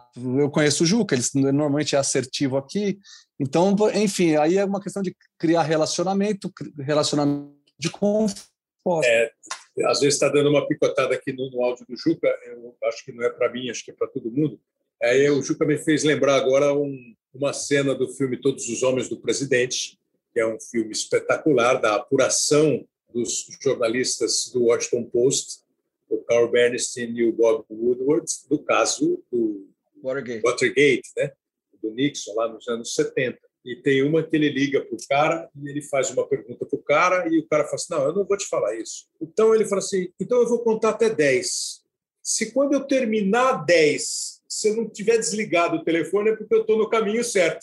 eu conheço o Juca, ele normalmente é assertivo aqui. Então, enfim, aí é uma questão de criar relacionamento, relacionamento de conforto. É, às vezes está dando uma picotada aqui no, no áudio do Juca, eu acho que não é para mim, acho que é para todo mundo. Aí o Juca me fez lembrar agora um, uma cena do filme Todos os Homens do Presidente, que é um filme espetacular, da apuração dos jornalistas do Washington Post, o Carl Bernstein e o Bob Woodward, do caso do Watergate, Watergate, né? Do Nixon, lá nos anos setenta. E tem uma que ele liga para o cara e ele faz uma pergunta para o cara e o cara fala assim, não, eu não vou te falar isso. Então ele fala assim, então eu vou contar até dez. Se quando eu terminar dez, se eu não tiver desligado o telefone, é porque eu estou no caminho certo.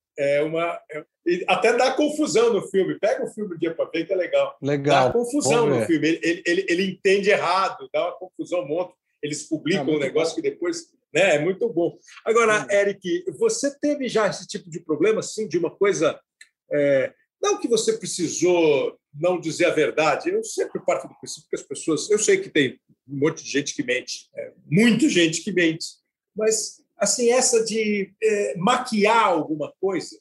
É uma... É, até dá confusão no filme. Pega o filme um dia para ver, que é legal. Legal. Dá confusão no filme. Ele, ele, ele, ele entende errado, dá uma confusão, um monte. Eles publicam é um negócio bom. que depois... Né, é muito bom. Agora, é. Eric, você teve já esse tipo de problema, assim, de uma coisa... É, não que você precisou não dizer a verdade. Eu sempre parto do princípio que as pessoas... Eu sei que tem um monte de gente que mente. É, muita gente que mente. Mas, assim, essa de é, maquiar alguma coisa...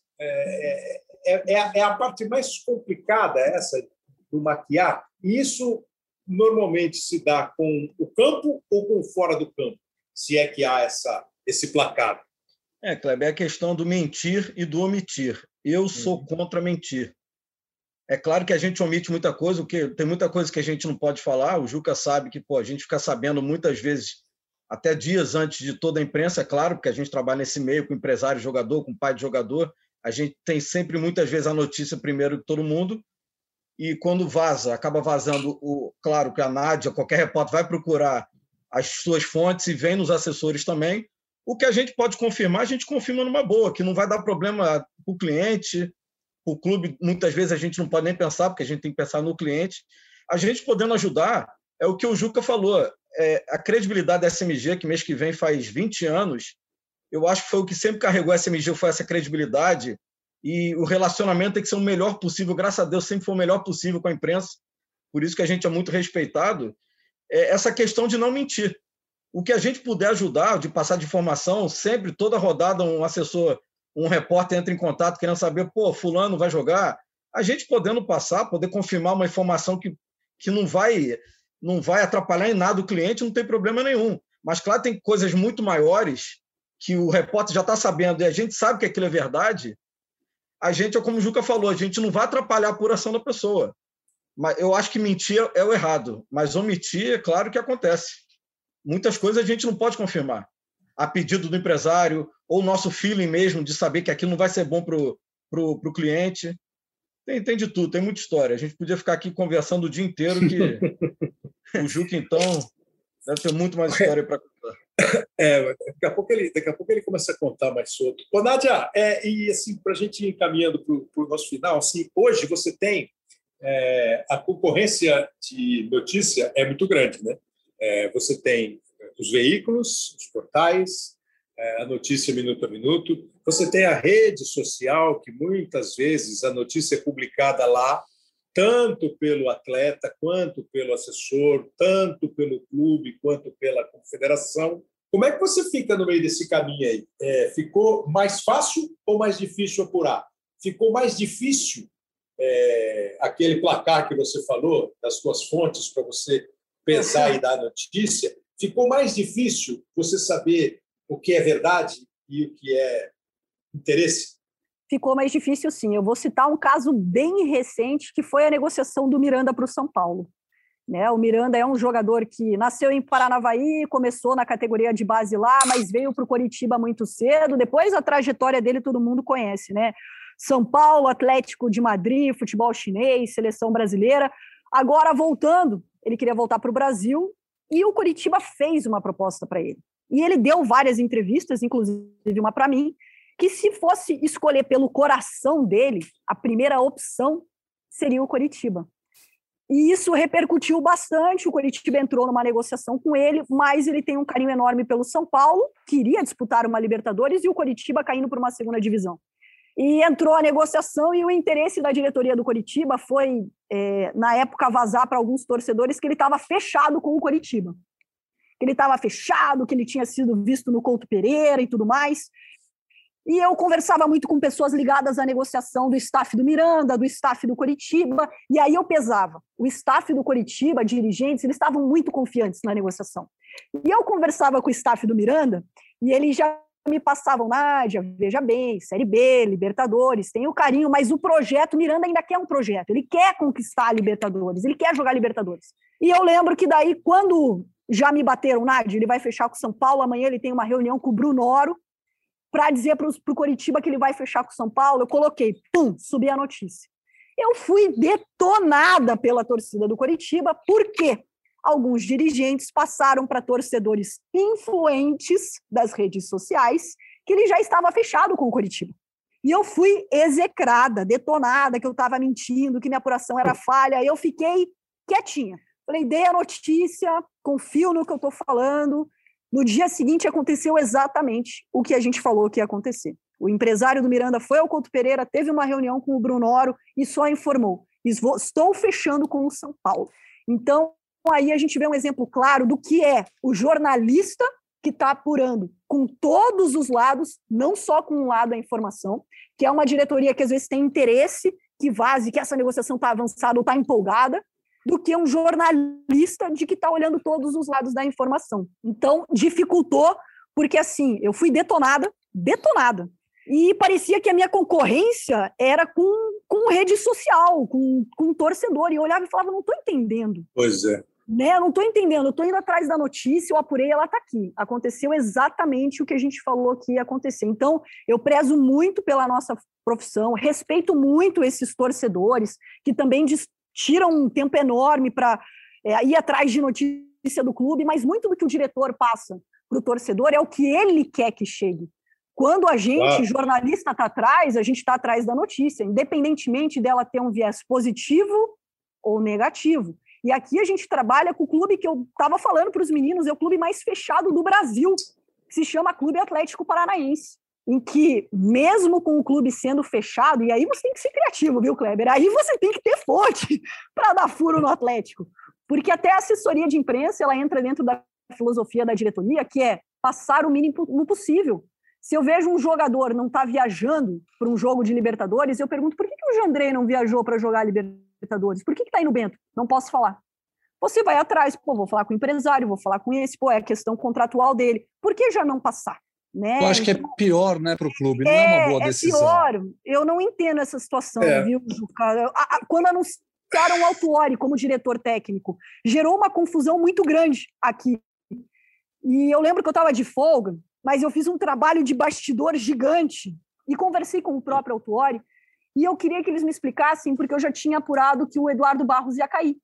É, é, é a parte mais complicada, essa do maquiar. E isso normalmente se dá com o campo ou com fora do campo, se é que há essa, esse placar. É, Kleber, é a questão do mentir e do omitir. Eu sou uhum. contra mentir. É claro que a gente omite muita coisa, porque tem muita coisa que a gente não pode falar. O Juca sabe que pô, a gente fica sabendo muitas vezes, até dias antes de toda a imprensa, é claro, porque a gente trabalha nesse meio com empresário, jogador, com pai de jogador. A gente tem sempre, muitas vezes, a notícia primeiro que todo mundo. E quando vaza, acaba vazando, o, claro que a Nádia, qualquer repórter vai procurar as suas fontes e vem nos assessores também. O que a gente pode confirmar, a gente confirma numa boa, que não vai dar problema para o cliente, para o clube. Muitas vezes a gente não pode nem pensar, porque a gente tem que pensar no cliente. A gente podendo ajudar, é o que o Juca falou, é, a credibilidade da S M G, que mês que vem faz vinte anos, eu acho que foi o que sempre carregou a S M G, foi essa credibilidade, e o relacionamento tem que ser o melhor possível, graças a Deus sempre foi o melhor possível com a imprensa, por isso que a gente é muito respeitado, é essa questão de não mentir. O que a gente puder ajudar, de passar de informação, sempre, toda rodada, um assessor, um repórter entra em contato querendo saber, pô, fulano vai jogar, a gente podendo passar, poder confirmar uma informação que, que não vai, não vai atrapalhar em nada o cliente, não tem problema nenhum. Mas, claro, tem coisas muito maiores que o repórter já está sabendo e a gente sabe que aquilo é verdade, a gente, como o Juca falou, a gente não vai atrapalhar a apuração da pessoa. Mas eu acho que mentir é o errado, mas omitir, é claro que acontece. Muitas coisas a gente não pode confirmar. A pedido do empresário, ou o nosso feeling mesmo de saber que aquilo não vai ser bom para o pro, pro cliente. Tem, tem de tudo, tem muita história. A gente podia ficar aqui conversando o dia inteiro, que o Juca, então, deve ter muito mais história para contar. É, daqui a pouco ele, daqui a pouco ele começa a contar mais solto. Ô, Nádia, é, e assim, para a gente ir encaminhando para o nosso final, assim, hoje você tem é, a concorrência de notícia é muito grande, né? É, você tem os veículos, os portais, é, a notícia minuto a minuto. Você tem a rede social, que muitas vezes a notícia é publicada lá, tanto pelo atleta, quanto pelo assessor, tanto pelo clube, quanto pela confederação. Como é que você fica no meio desse caminho aí? É, ficou mais fácil ou mais difícil apurar? Ficou mais difícil é, aquele placar que você falou, das suas fontes, para você pesar e dar notícia? Ficou mais difícil você saber o que é verdade e o que é interesse? Ficou mais difícil, sim. Eu vou citar um caso bem recente, que foi a negociação do Miranda para o São Paulo. Né? O Miranda é um jogador que nasceu em Paranavaí, começou na categoria de base lá, mas veio para o Coritiba muito cedo. Depois a trajetória dele todo mundo conhece, né? São Paulo, Atlético de Madrid, futebol chinês, seleção brasileira. Agora, voltando, ele queria voltar para o Brasil e o Coritiba fez uma proposta para ele. E ele deu várias entrevistas, inclusive uma para mim, que se fosse escolher pelo coração dele, a primeira opção seria o Coritiba. E isso repercutiu bastante, o Coritiba entrou numa negociação com ele, mas ele tem um carinho enorme pelo São Paulo, queria disputar uma Libertadores, e o Coritiba caindo para uma segunda divisão. E entrou a negociação e o interesse da diretoria do Coritiba foi, é, na época, vazar para alguns torcedores que ele estava fechado com o Coritiba. Que ele estava fechado, que ele tinha sido visto no Couto Pereira e tudo mais. E eu conversava muito com pessoas ligadas à negociação do staff do Miranda, do staff do Coritiba, e aí eu pesava. O staff do Coritiba, dirigentes, eles estavam muito confiantes na negociação. E eu conversava com o staff do Miranda, e eles já me passavam, Nádia, veja bem, Série B, Libertadores, tem o carinho, mas o projeto, Miranda ainda quer um projeto, ele quer conquistar a Libertadores, ele quer jogar Libertadores. E eu lembro que daí, quando já me bateram, Nádia, ele vai fechar com o São Paulo, amanhã ele tem uma reunião com o Brunoro, para dizer para o Coritiba que ele vai fechar com o São Paulo, eu coloquei, pum, subi a notícia. Eu fui detonada pela torcida do Coritiba, porque alguns dirigentes passaram para torcedores influentes das redes sociais que ele já estava fechado com o Coritiba. E eu fui execrada, detonada, que eu estava mentindo, que minha apuração era falha, eu fiquei quietinha. Falei, dei a notícia, confio no que eu estou falando. No dia seguinte, aconteceu exatamente o que a gente falou que ia acontecer. O empresário do Miranda foi ao Couto Pereira, teve uma reunião com o Brunoro e só informou, estou fechando com o São Paulo. Então, aí a gente vê um exemplo claro do que é o jornalista que está apurando com todos os lados, não só com um lado da informação, que é uma diretoria que às vezes tem interesse que vaze, que essa negociação está avançada ou está empolgada, do que um jornalista de que está olhando todos os lados da informação. Então, dificultou, porque assim, eu fui detonada, detonada. E parecia que a minha concorrência era com, com rede social, com, com torcedor. E eu olhava e falava, não estou entendendo. Pois é. Né? Eu não estou entendendo, eu estou indo atrás da notícia, eu apurei, ela está aqui. Aconteceu exatamente o que a gente falou que ia acontecer. Então, eu prezo muito pela nossa profissão, respeito muito esses torcedores, que também tiram um tempo enorme para é, ir atrás de notícia do clube, mas muito do que o diretor passa para o torcedor é o que ele quer que chegue. Quando a gente, claro, jornalista, está atrás, a gente está atrás da notícia, independentemente dela ter um viés positivo ou negativo. E aqui a gente trabalha com o clube que eu estava falando para os meninos, é o clube mais fechado do Brasil, que se chama Clube Atlético Paranaense, em que, mesmo com o clube sendo fechado, e aí você tem que ser criativo, viu, Kleber? Aí você tem que ter fonte para dar furo no Atlético. Porque até a assessoria de imprensa, ela entra dentro da filosofia da diretoria, que é passar o mínimo possível. Se eu vejo um jogador não estar tá viajando para um jogo de Libertadores, eu pergunto, por que, que o Jandrei não viajou para jogar Libertadores? Por que está indo Bento? Não posso falar. Você vai atrás, pô, vou falar com o empresário, vou falar com esse, pô, é a questão contratual dele. Por que já não passar? Né? Eu acho que é pior, né, para o clube, não é, é uma boa decisão. É pior, eu não entendo essa situação, é. viu, Juca? Quando anunciaram o Autuori como diretor técnico, gerou uma confusão muito grande aqui. E eu lembro que eu estava de folga, mas eu fiz um trabalho de bastidor gigante e conversei com o próprio Autuori, e eu queria que eles me explicassem, porque eu já tinha apurado que o Eduardo Barros ia cair.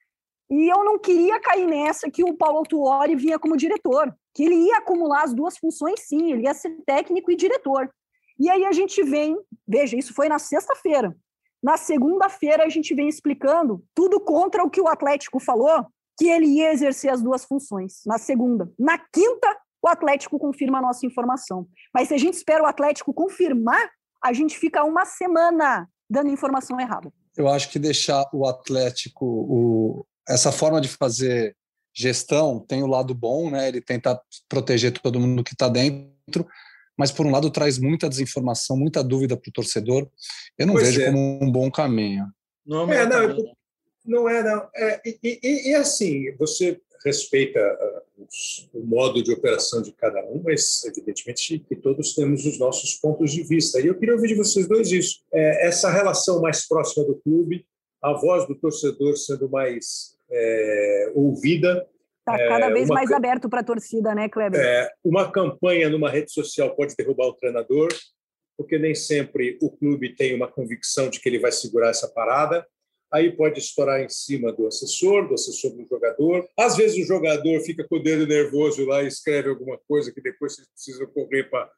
E eu não queria cair nessa que o Paulo Autuori vinha como diretor, que ele ia acumular as duas funções, sim, ele ia ser técnico e diretor. E aí a gente vem, veja, isso foi na sexta-feira. Na segunda-feira a gente vem explicando tudo contra o que o Atlético falou, que ele ia exercer as duas funções, na segunda. Na quinta, o Atlético confirma a nossa informação. Mas se a gente espera o Atlético confirmar, a gente fica uma semana dando informação errada. Eu acho que deixar o Atlético... O... Essa forma de fazer gestão tem o lado bom, né? Ele tenta proteger todo mundo que está dentro, mas, por um lado, traz muita desinformação, muita dúvida para o torcedor. Eu não pois vejo é. como um bom caminho. Não é, não, não é, não. É, e, e, e, assim, você respeita uh, os, o modo de operação de cada um, mas, evidentemente, que todos temos os nossos pontos de vista. E eu queria ouvir de vocês dois isso. É, essa relação mais próxima do clube, a voz do torcedor sendo mais... É, ouvida. Está cada é, vez mais aberto para a torcida, né, Kleber? É, uma campanha numa rede social pode derrubar o treinador, porque nem sempre o clube tem uma convicção de que ele vai segurar essa parada. Aí pode estourar em cima do assessor, do assessor do jogador. Às vezes o jogador fica com o dedo nervoso lá e escreve alguma coisa que depois vocês precisam correr para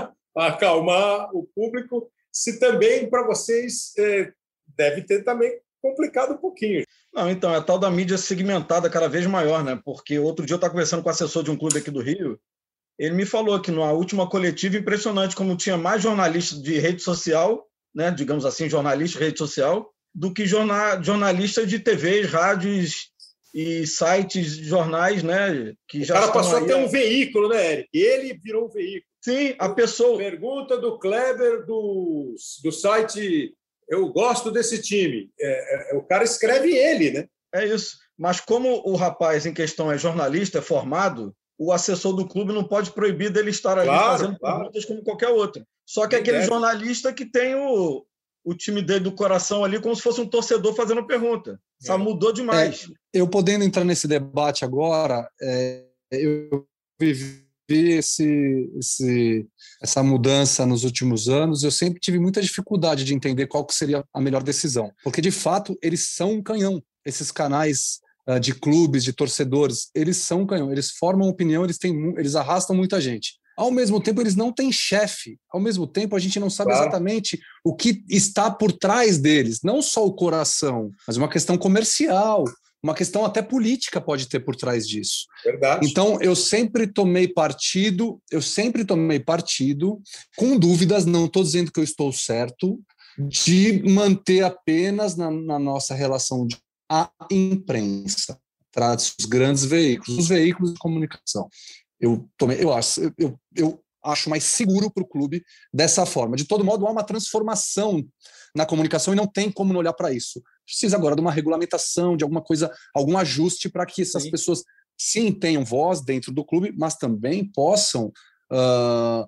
acalmar o público. Se também, para vocês, é, deve ter também complicado um pouquinho. Não, então, é a tal da mídia segmentada cada vez maior, né? Porque outro dia eu estava conversando com o assessor de um clube aqui do Rio, ele me falou que na última coletiva, impressionante como tinha mais jornalistas de rede social, né? Digamos assim, jornalistas de rede social, do que jornal, jornalistas de T Vs, rádios e sites, jornais, né? Que o já cara passou aí... a ter um veículo, né, Eric? Ele virou um veículo. Sim, a pessoa... Pergunta do Kleber do, do site... Eu gosto desse time. É, é, o cara escreve ele, né? É isso. Mas como o rapaz em questão é jornalista, é formado, o assessor do clube não pode proibir dele estar ali claro, fazendo claro. perguntas como qualquer outro. Só que é aquele deve. jornalista que tem o, o time dele do coração ali como se fosse um torcedor fazendo pergunta. Isso é. mudou demais. É, eu podendo entrar nesse debate agora, é, eu vivi Esse, esse, essa mudança nos últimos anos, eu sempre tive muita dificuldade de entender qual que seria a melhor decisão, porque de fato eles são um canhão, esses canais uh, de clubes, de torcedores, eles são um canhão, eles formam opinião, eles, têm, eles arrastam muita gente. Ao mesmo tempo, eles não têm chefe, ao mesmo tempo a gente não sabe claro. exatamente o que está por trás deles, não só o coração, mas uma questão comercial, uma questão até política pode ter por trás disso. Verdade. Então, eu sempre tomei partido, eu sempre tomei partido, com dúvidas, não estou dizendo que eu estou certo, de manter apenas na, na nossa relação de a imprensa, trata-se dos grandes veículos, os veículos de comunicação. Eu, tomei, eu, acho, eu, eu, eu acho mais seguro para o clube dessa forma. De todo modo, há uma transformação na comunicação e não tem como não olhar para isso. Precisa agora de uma regulamentação, de alguma coisa, algum ajuste para que essas sim. pessoas sim tenham voz dentro do clube, mas também possam uh,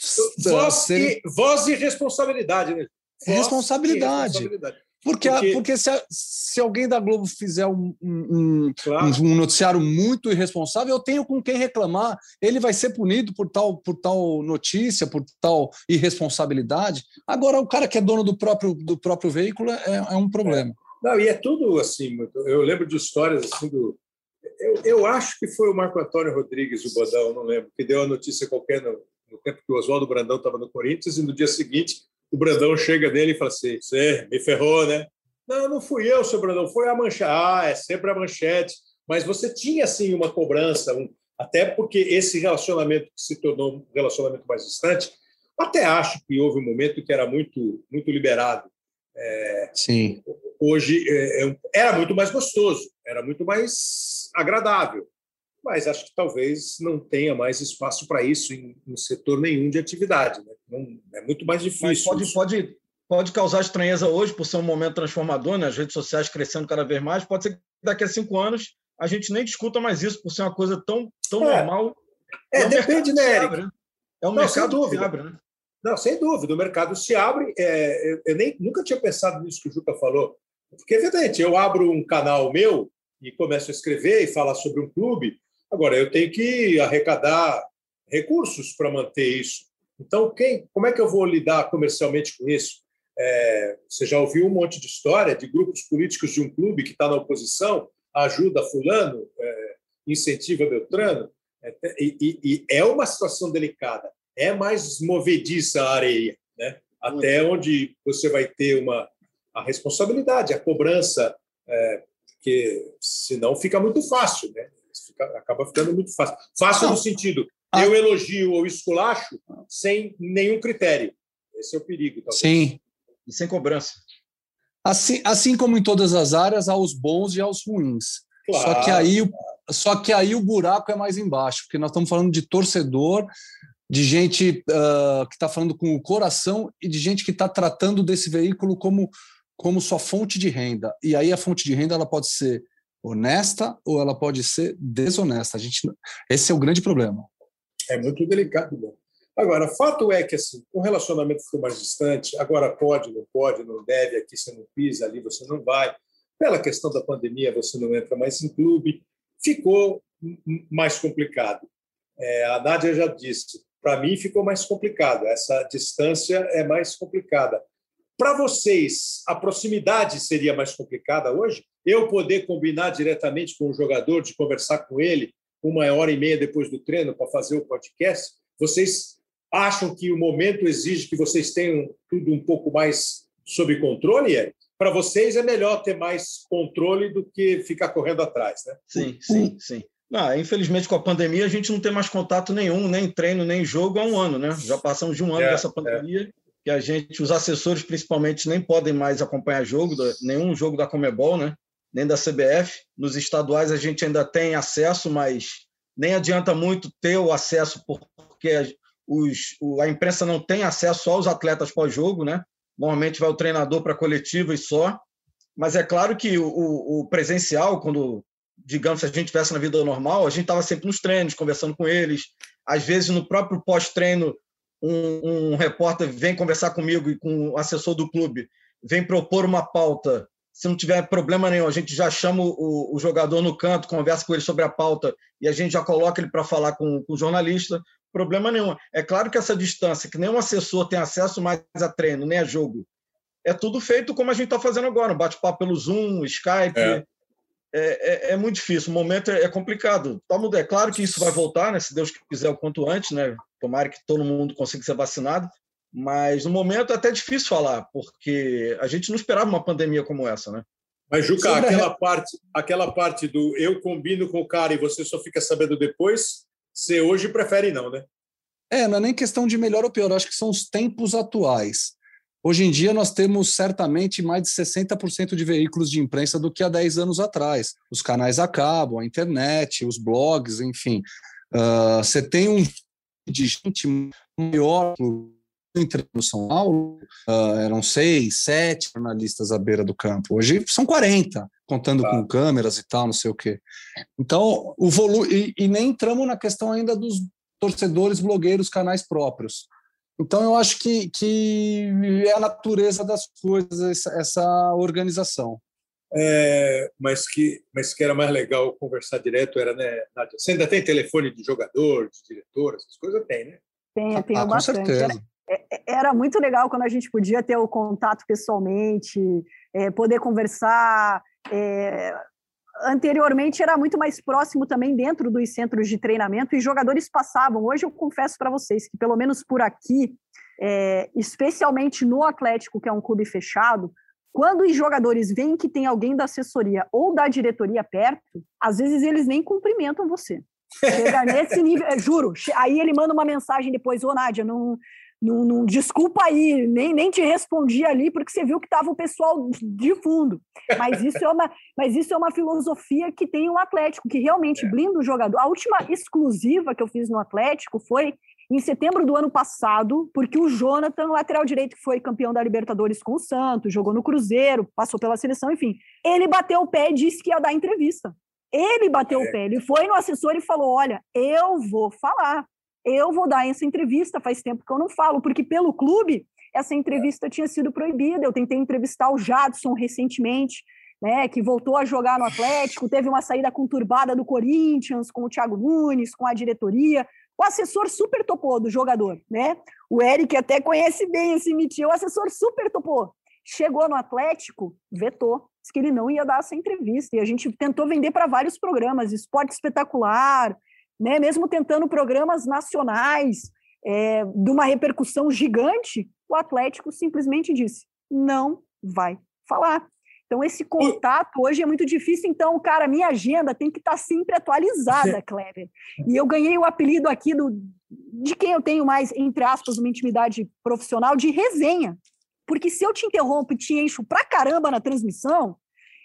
Voz, ser... e, voz e responsabilidade, né? Voz responsabilidade. E responsabilidade. Porque, porque, porque se, se alguém da Globo fizer um, um, claro. um, um noticiário muito irresponsável, eu tenho com quem reclamar. Ele vai ser punido por tal, por tal notícia, por tal irresponsabilidade. Agora, o cara que é dono do próprio, do próprio veículo é, é um problema. É. Não, e é tudo assim. Eu lembro de histórias assim do. Eu, eu acho que foi o Marco Antônio Rodrigues, o Bodão, não lembro, que deu a notícia qualquer no, no tempo que o Oswaldo Brandão estava no Corinthians, e no dia seguinte o Brandão chega dele e fala assim: você me ferrou, né? Não, não fui eu, seu Brandão, foi a manchete. Ah, é sempre a manchete. Mas você tinha, assim, uma cobrança, um... até porque esse relacionamento que se tornou um relacionamento mais distante, até acho que houve um momento que era muito, muito liberado. É... Sim. Hoje é... era muito mais gostoso, era muito mais agradável. Mas acho que talvez não tenha mais espaço para isso em, em setor nenhum de atividade. Né? Não, é muito mais difícil. Mas pode, pode, pode causar estranheza hoje, por ser um momento transformador, né? As redes sociais crescendo cada vez mais. Pode ser que daqui a cinco anos a gente nem discuta mais isso, por ser uma coisa tão, tão é. normal. É, é depende, né, Eric? Abre, né? É um não, mercado que se abre, né? Não, sem dúvida. O mercado se abre. É, eu, eu nem, nunca tinha pensado nisso que o Juca falou. Porque, evidente, eu abro um canal meu e começo a escrever e falar sobre um clube. Agora, eu tenho que arrecadar recursos para manter isso. Então, quem, como é que eu vou lidar comercialmente com isso? É, você já ouviu um monte de história de grupos políticos de um clube que está na oposição, ajuda fulano, é, incentiva Beltrano, é, e, e, e é uma situação delicada. É mais movediça a areia, né? Até onde você vai ter uma, a responsabilidade, a cobrança, é, porque senão fica muito fácil, né? Fica, acaba ficando muito fácil. Fácil no sentido, ah. eu elogio ou esculacho sem nenhum critério. Esse é o perigo, talvez. Sim. E sem cobrança. Assim, assim como em todas as áreas, há os bons e há os ruins. Claro. Só que aí, só que aí o buraco é mais embaixo, porque nós estamos falando de torcedor, de gente uh, que está falando com o coração e de gente que está tratando desse veículo como, como sua fonte de renda. E aí a fonte de renda ela pode ser honesta ou ela pode ser desonesta. A gente, esse é o grande problema. É muito delicado, né? Agora, fato é que assim, o relacionamento ficou mais distante, agora pode, não pode, não deve, aqui você não pisa, ali você não vai. Pela questão da pandemia, você não entra mais em clube. Ficou mais complicado. É, a Nádia já disse, para mim ficou mais complicado. Essa distância é mais complicada. Para vocês, a proximidade seria mais complicada hoje? Eu poder combinar diretamente com o jogador, de conversar com ele uma hora e meia depois do treino para fazer o podcast? Vocês acham que o momento exige que vocês tenham tudo um pouco mais sob controle, Eric? Para vocês é melhor ter mais controle do que ficar correndo atrás, né? Sim, sim, sim. Não, infelizmente, com a pandemia, a gente não tem mais contato nenhum, nem treino, nem jogo há um ano, né? Já passamos de um ano é, dessa pandemia, é. que a gente, os assessores principalmente, nem podem mais acompanhar jogo, nenhum jogo da Conmebol, né? Nem da C B F. Nos estaduais a gente ainda tem acesso, mas nem adianta muito ter o acesso, porque os, a imprensa não tem acesso aos atletas pós-jogo, né? Normalmente vai o treinador para a coletiva e só. Mas é claro que o, o presencial, quando, digamos, se a gente estivesse na vida normal, a gente estava sempre nos treinos, conversando com eles. Às vezes, no próprio pós-treino, um, um repórter vem conversar comigo e com o assessor do clube, vem propor uma pauta. Se não tiver problema nenhum, a gente já chama o, o jogador no canto, conversa com ele sobre a pauta e a gente já coloca ele para falar com, com o jornalista. Problema nenhum. É claro que essa distância, que nenhum assessor tem acesso mais a treino, nem a jogo, é tudo feito como a gente está fazendo agora, um bate-papo pelo Zoom, Skype. É. É, é, é muito difícil, o momento é, é complicado. É claro que isso vai voltar, né, se Deus quiser, o quanto antes, né? Tomara que todo mundo consiga ser vacinado, mas no momento é até difícil falar, porque a gente não esperava uma pandemia como essa, né? Mas, Juca, Sobre aquela, a... parte, aquela parte do eu combino com o cara e você só fica sabendo depois, você hoje prefere não, né? É, não é nem questão de melhor ou pior, acho que são os tempos atuais. Hoje em dia nós temos certamente mais de sessenta por cento de veículos de imprensa do que há dez anos atrás. Os canais acabam, a internet, os blogs, enfim. Uh, você tem um de gente maior no São Paulo, uh, eram seis, sete jornalistas à beira do campo. Hoje são quarenta, contando ah. com câmeras e tal, não sei o quê. Então, o volume... E, e nem entramos na questão ainda dos torcedores, blogueiros, canais próprios. Então, eu acho que, que é a natureza das coisas, essa, essa organização. É, mas, que, mas que era mais legal conversar direto, era, né, Nádia? Você ainda tem telefone de jogador, de diretor, essas coisas? Tem, né? Tem, tenho ah, bastante. Com certeza. Era, era muito legal quando a gente podia ter o contato pessoalmente, é, poder conversar. É, anteriormente era muito mais próximo também dentro dos centros de treinamento e jogadores passavam. Hoje eu confesso para vocês que, pelo menos por aqui, é, especialmente no Atlético, que é um clube fechado, quando os jogadores veem que tem alguém da assessoria ou da diretoria perto, às vezes eles nem cumprimentam você. Chega nesse nível, juro. Aí ele manda uma mensagem depois: ô Nádia, não, não, não desculpa aí, nem, nem te respondi ali, porque você viu que estava o pessoal de fundo. Mas isso, é uma, mas isso é uma filosofia que tem o Atlético, que realmente blinda o jogador. A última exclusiva que eu fiz no Atlético foi em setembro do ano passado, porque o Jonathan, lateral direito, que foi campeão da Libertadores com o Santos, jogou no Cruzeiro, passou pela seleção, enfim. Ele bateu o pé e disse que ia dar entrevista. Ele bateu é. o pé, ele foi no assessor e falou: olha, eu vou falar, eu vou dar essa entrevista, faz tempo que eu não falo, porque pelo clube essa entrevista tinha sido proibida. Eu tentei entrevistar o Jadson recentemente, né, que voltou a jogar no Atlético, teve uma saída conturbada do Corinthians, com o Thiago Nunes, com a diretoria. O assessor super topou do jogador, né? O Eric até conhece bem esse mitinho, o assessor super topou. Chegou no Atlético, vetou, disse que ele não ia dar essa entrevista, e a gente tentou vender para vários programas, Esporte Espetacular, né? Mesmo tentando programas nacionais, é, de uma repercussão gigante, o Atlético simplesmente disse: não vai falar. Então, esse contato hoje é muito difícil. Então, cara, minha agenda tem que estar sempre atualizada, Kleber. E eu ganhei o apelido aqui do, de quem eu tenho mais, entre aspas, uma intimidade profissional, de resenha. Porque se eu te interrompo e te encho pra caramba na transmissão,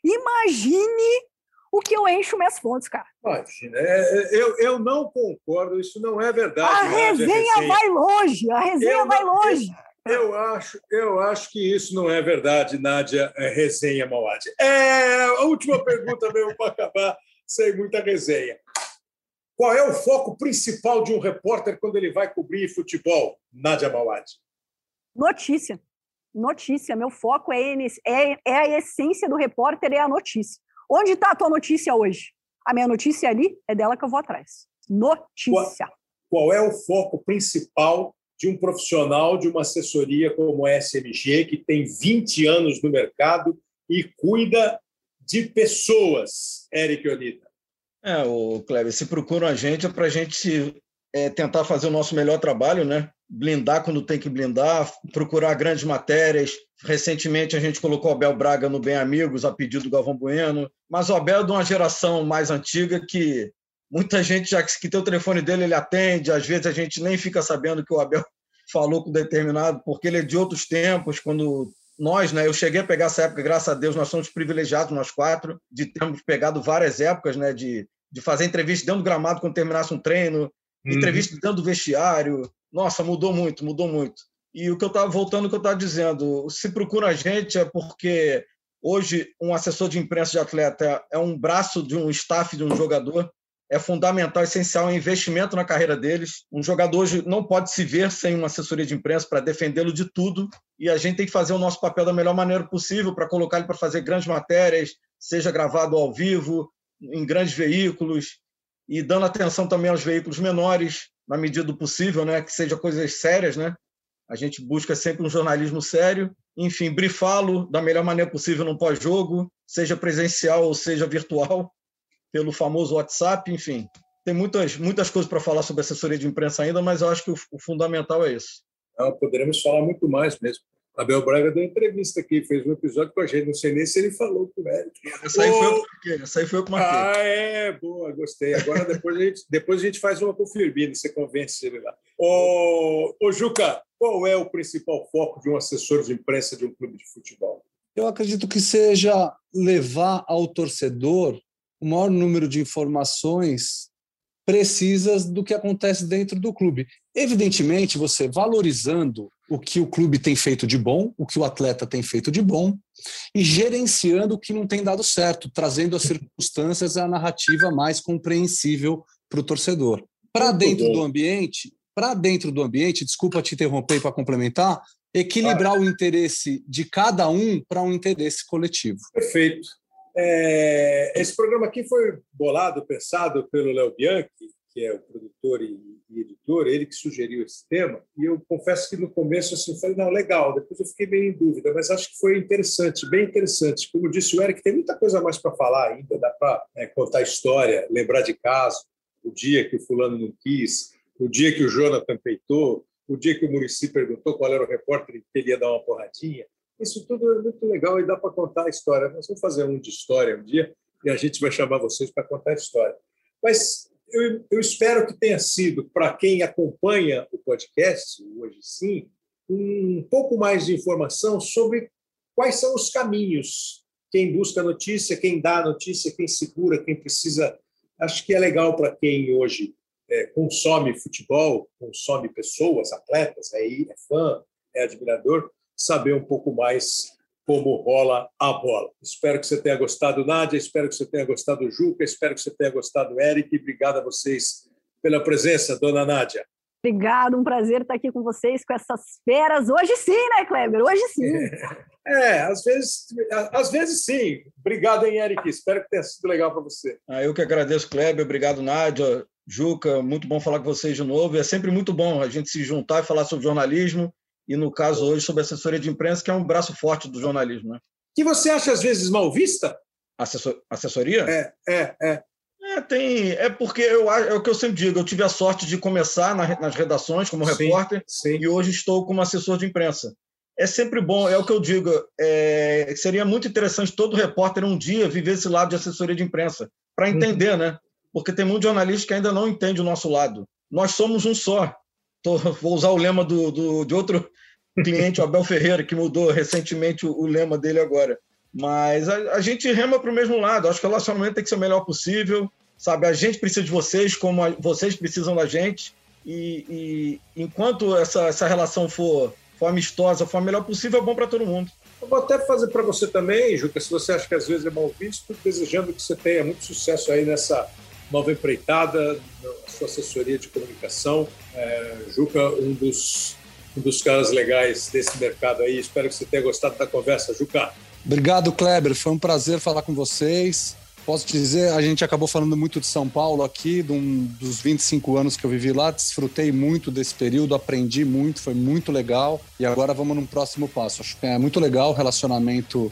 imagine o que eu encho minhas fontes, cara. Imagina, eu, eu não concordo, isso não é verdade. A resenha, resenha vai longe, a resenha eu vai não, longe. Eu... Eu acho, eu acho que isso não é verdade, Nádia é Resenha Mauad. É, a última pergunta mesmo para acabar, sem muita resenha. Qual é o foco principal de um repórter quando ele vai cobrir futebol, Nádia Mauad? Notícia. Notícia. Meu foco é, é, é a essência do repórter, é a notícia. Onde está a tua notícia hoje? A minha notícia ali é dela que eu vou atrás. Notícia. Qual, qual é o foco principal de um profissional de uma assessoria como a S M G, que tem vinte anos no mercado e cuida de pessoas, Eric Onita? É, o Kleber, se procuram a gente é para a gente é, tentar fazer o nosso melhor trabalho, né? Blindar quando tem que blindar, procurar grandes matérias. Recentemente a gente colocou o Abel Braga no Bem Amigos, a pedido do Galvão Bueno, mas o Abel é de uma geração mais antiga que muita gente, já que tem o telefone dele, ele atende. Às vezes a gente nem fica sabendo que o Abel falou com determinado, porque ele é de outros tempos, quando nós, né, eu cheguei a pegar essa época, graças a Deus, nós somos privilegiados, nós quatro, de termos pegado várias épocas, né, de, de fazer entrevista dentro do gramado quando terminasse um treino, uhum. entrevista dentro do vestiário. Nossa, mudou muito, mudou muito. E o que eu estava voltando ao que eu estava dizendo, se procura a gente é porque hoje um assessor de imprensa de atleta é um braço de um staff de um jogador, é fundamental, essencial, é investimento na carreira deles. Um jogador hoje não pode se ver sem uma assessoria de imprensa para defendê-lo de tudo, e a gente tem que fazer o nosso papel da melhor maneira possível para colocar ele para fazer grandes matérias, seja gravado ao vivo, em grandes veículos, e dando atenção também aos veículos menores, na medida do possível, né? Que seja coisas sérias, né? A gente busca sempre um jornalismo sério, enfim, brifá-lo da melhor maneira possível no pós-jogo, seja presencial ou seja virtual, pelo famoso WhatsApp, enfim. Tem muitas, muitas coisas para falar sobre assessoria de imprensa ainda, mas eu acho que o, o fundamental é isso. Não, poderemos falar muito mais mesmo. Abel Braga deu entrevista aqui, fez um episódio com a gente, não sei nem se ele falou com o Eric. Essa aí, oh! foi eu que marquei, essa aí foi eu que marquei. Ah, é, boa, gostei. Agora depois a gente, depois a gente faz uma com o Firmino, você convence ele lá. Ô, ô, Juca, qual é o principal foco de um assessor de imprensa de um clube de futebol? Eu acredito que seja levar ao torcedor o maior número de informações precisas do que acontece dentro do clube. Evidentemente, você valorizando o que o clube tem feito de bom, o que o atleta tem feito de bom, e gerenciando o que não tem dado certo, trazendo as circunstâncias a narrativa mais compreensível para o torcedor. Para dentro do ambiente, para dentro do ambiente, desculpa te interromper para complementar, equilibrar ah. o interesse de cada um para um interesse coletivo. Perfeito. É, esse programa aqui foi bolado, pensado pelo Léo Bianchi, que é o produtor e, e editor, ele que sugeriu esse tema, e eu confesso que no começo assim, eu falei, não, legal, depois eu fiquei meio em dúvida, mas acho que foi interessante, bem interessante. Como disse o Eric, tem muita coisa mais para falar ainda, dá para é, contar história, lembrar de caso, o dia que o fulano não quis, o dia que o Jonathan peitou, o dia que o Muricy perguntou qual era o repórter e que ele ia dar uma porradinha. Isso tudo é muito legal e dá para contar a história. Nós vamos fazer um de história um dia e a gente vai chamar vocês para contar a história. Mas eu, eu espero que tenha sido, para quem acompanha o podcast, hoje sim, um pouco mais de informação sobre quais são os caminhos. Quem busca notícia, quem dá notícia, quem segura, quem precisa. Acho que é legal para quem hoje é, consome futebol, consome pessoas, atletas, é, é fã, é admirador, saber um pouco mais como rola a bola. Espero que você tenha gostado, Nádia, espero que você tenha gostado, Juca, espero que você tenha gostado, Eric. Obrigado a vocês pela presença, dona Nádia. Obrigado, um prazer estar aqui com vocês, com essas feras. Hoje sim, né, Kleber? Hoje sim. É, às vezes, às vezes sim. Obrigado, hein, Eric? Espero que tenha sido legal para você. Ah, eu que agradeço, Kleber. Obrigado, Nádia, Juca. Muito bom falar com vocês de novo. É sempre muito bom a gente se juntar e falar sobre jornalismo. E, no caso, hoje, sobre assessoria de imprensa, que é um braço forte do jornalismo. Né? Que você acha, às vezes, mal vista? Assessor... Assessoria? É, é, é. É, tem... é porque eu, é o que eu sempre digo, eu tive a sorte de começar na, nas redações como sim, repórter sim. E hoje estou como assessor de imprensa. É sempre bom, é o que eu digo, é... seria muito interessante todo repórter um dia viver esse lado de assessoria de imprensa, para entender, uhum. né? Porque tem muitos jornalistas que ainda não entendem o nosso lado. Nós somos um só. Tô, vou usar o lema do, do, de outro cliente, o Abel Ferreira, que mudou recentemente o, o lema dele agora. Mas a, a gente rema para o mesmo lado. Acho que o relacionamento tem que ser o melhor possível. Sabe? A gente precisa de vocês, como a, vocês precisam da gente. E, e enquanto essa, essa relação for, for amistosa, for a melhor possível, é bom para todo mundo. Eu vou até fazer para você também, Juca, se você acha que às vezes é mal visto, desejando que você tenha muito sucesso aí nessa nova empreitada, na sua assessoria de comunicação. É, Juca, um dos, um dos caras legais desse mercado aí. Espero que você tenha gostado da conversa, Juca. Obrigado, Kleber. Foi um prazer falar com vocês. Posso dizer, a gente acabou falando muito de São Paulo aqui, de um, dos vinte e cinco anos que eu vivi lá. Desfrutei muito desse período, aprendi muito, foi muito legal. E agora vamos num próximo passo. Acho que é muito legal o relacionamento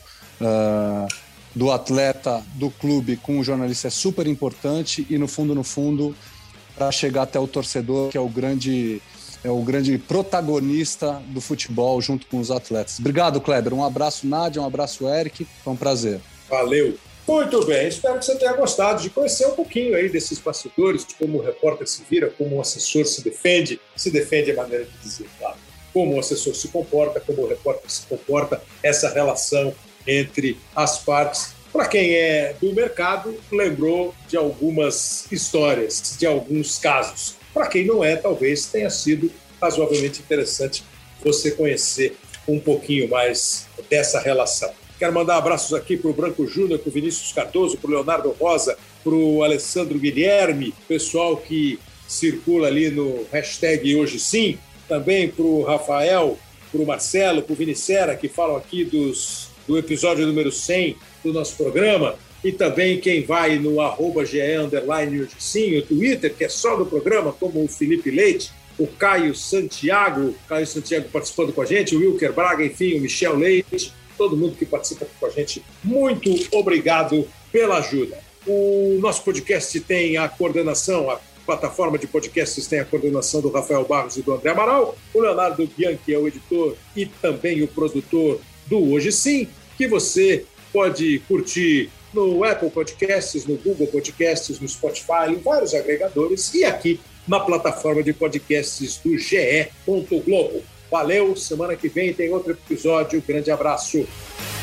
Uh, do atleta, do clube com o jornalista é super importante e, no fundo, no fundo, para chegar até o torcedor, que é o grande, é o grande protagonista do futebol junto com os atletas. Obrigado, Kleber. Um abraço, Nádia, um abraço, Eric. Foi um prazer. Valeu. Muito bem. Espero que você tenha gostado de conhecer um pouquinho aí desses bastidores, como o repórter se vira, como o assessor se defende. Se defende é a maneira de dizer, claro. Como o assessor se comporta, como o repórter se comporta, essa relação entre as partes. Para quem é do mercado, lembrou de algumas histórias, de alguns casos. Para quem não é, talvez tenha sido razoavelmente interessante você conhecer um pouquinho mais dessa relação. Quero mandar abraços aqui para o Branco Júnior, para o Vinícius Cardoso, para o Leonardo Rosa, para o Alessandro Guilherme, pessoal que circula ali no hashtag Hoje Sim, também para o Rafael, para o Marcelo, para o Vinicera, que falam aqui dos... do episódio número cem do nosso programa, e também quem vai no arroba ge underline hoje sim, o Twitter, que é só do programa, como o Felipe Leite, o Caio Santiago, Caio Santiago participando com a gente, o Wilker Braga, enfim, o Michel Leite, todo mundo que participa com a gente, muito obrigado pela ajuda. O nosso podcast tem a coordenação, a plataforma de podcasts tem a coordenação do Rafael Barros e do André Amaral, o Leonardo Bianchi é o editor e também o produtor do Hoje Sim, que você pode curtir no Apple Podcasts, no Google Podcasts, no Spotify, em vários agregadores e aqui na plataforma de podcasts do G E ponto Globo. Valeu, semana que vem tem outro episódio. Grande abraço.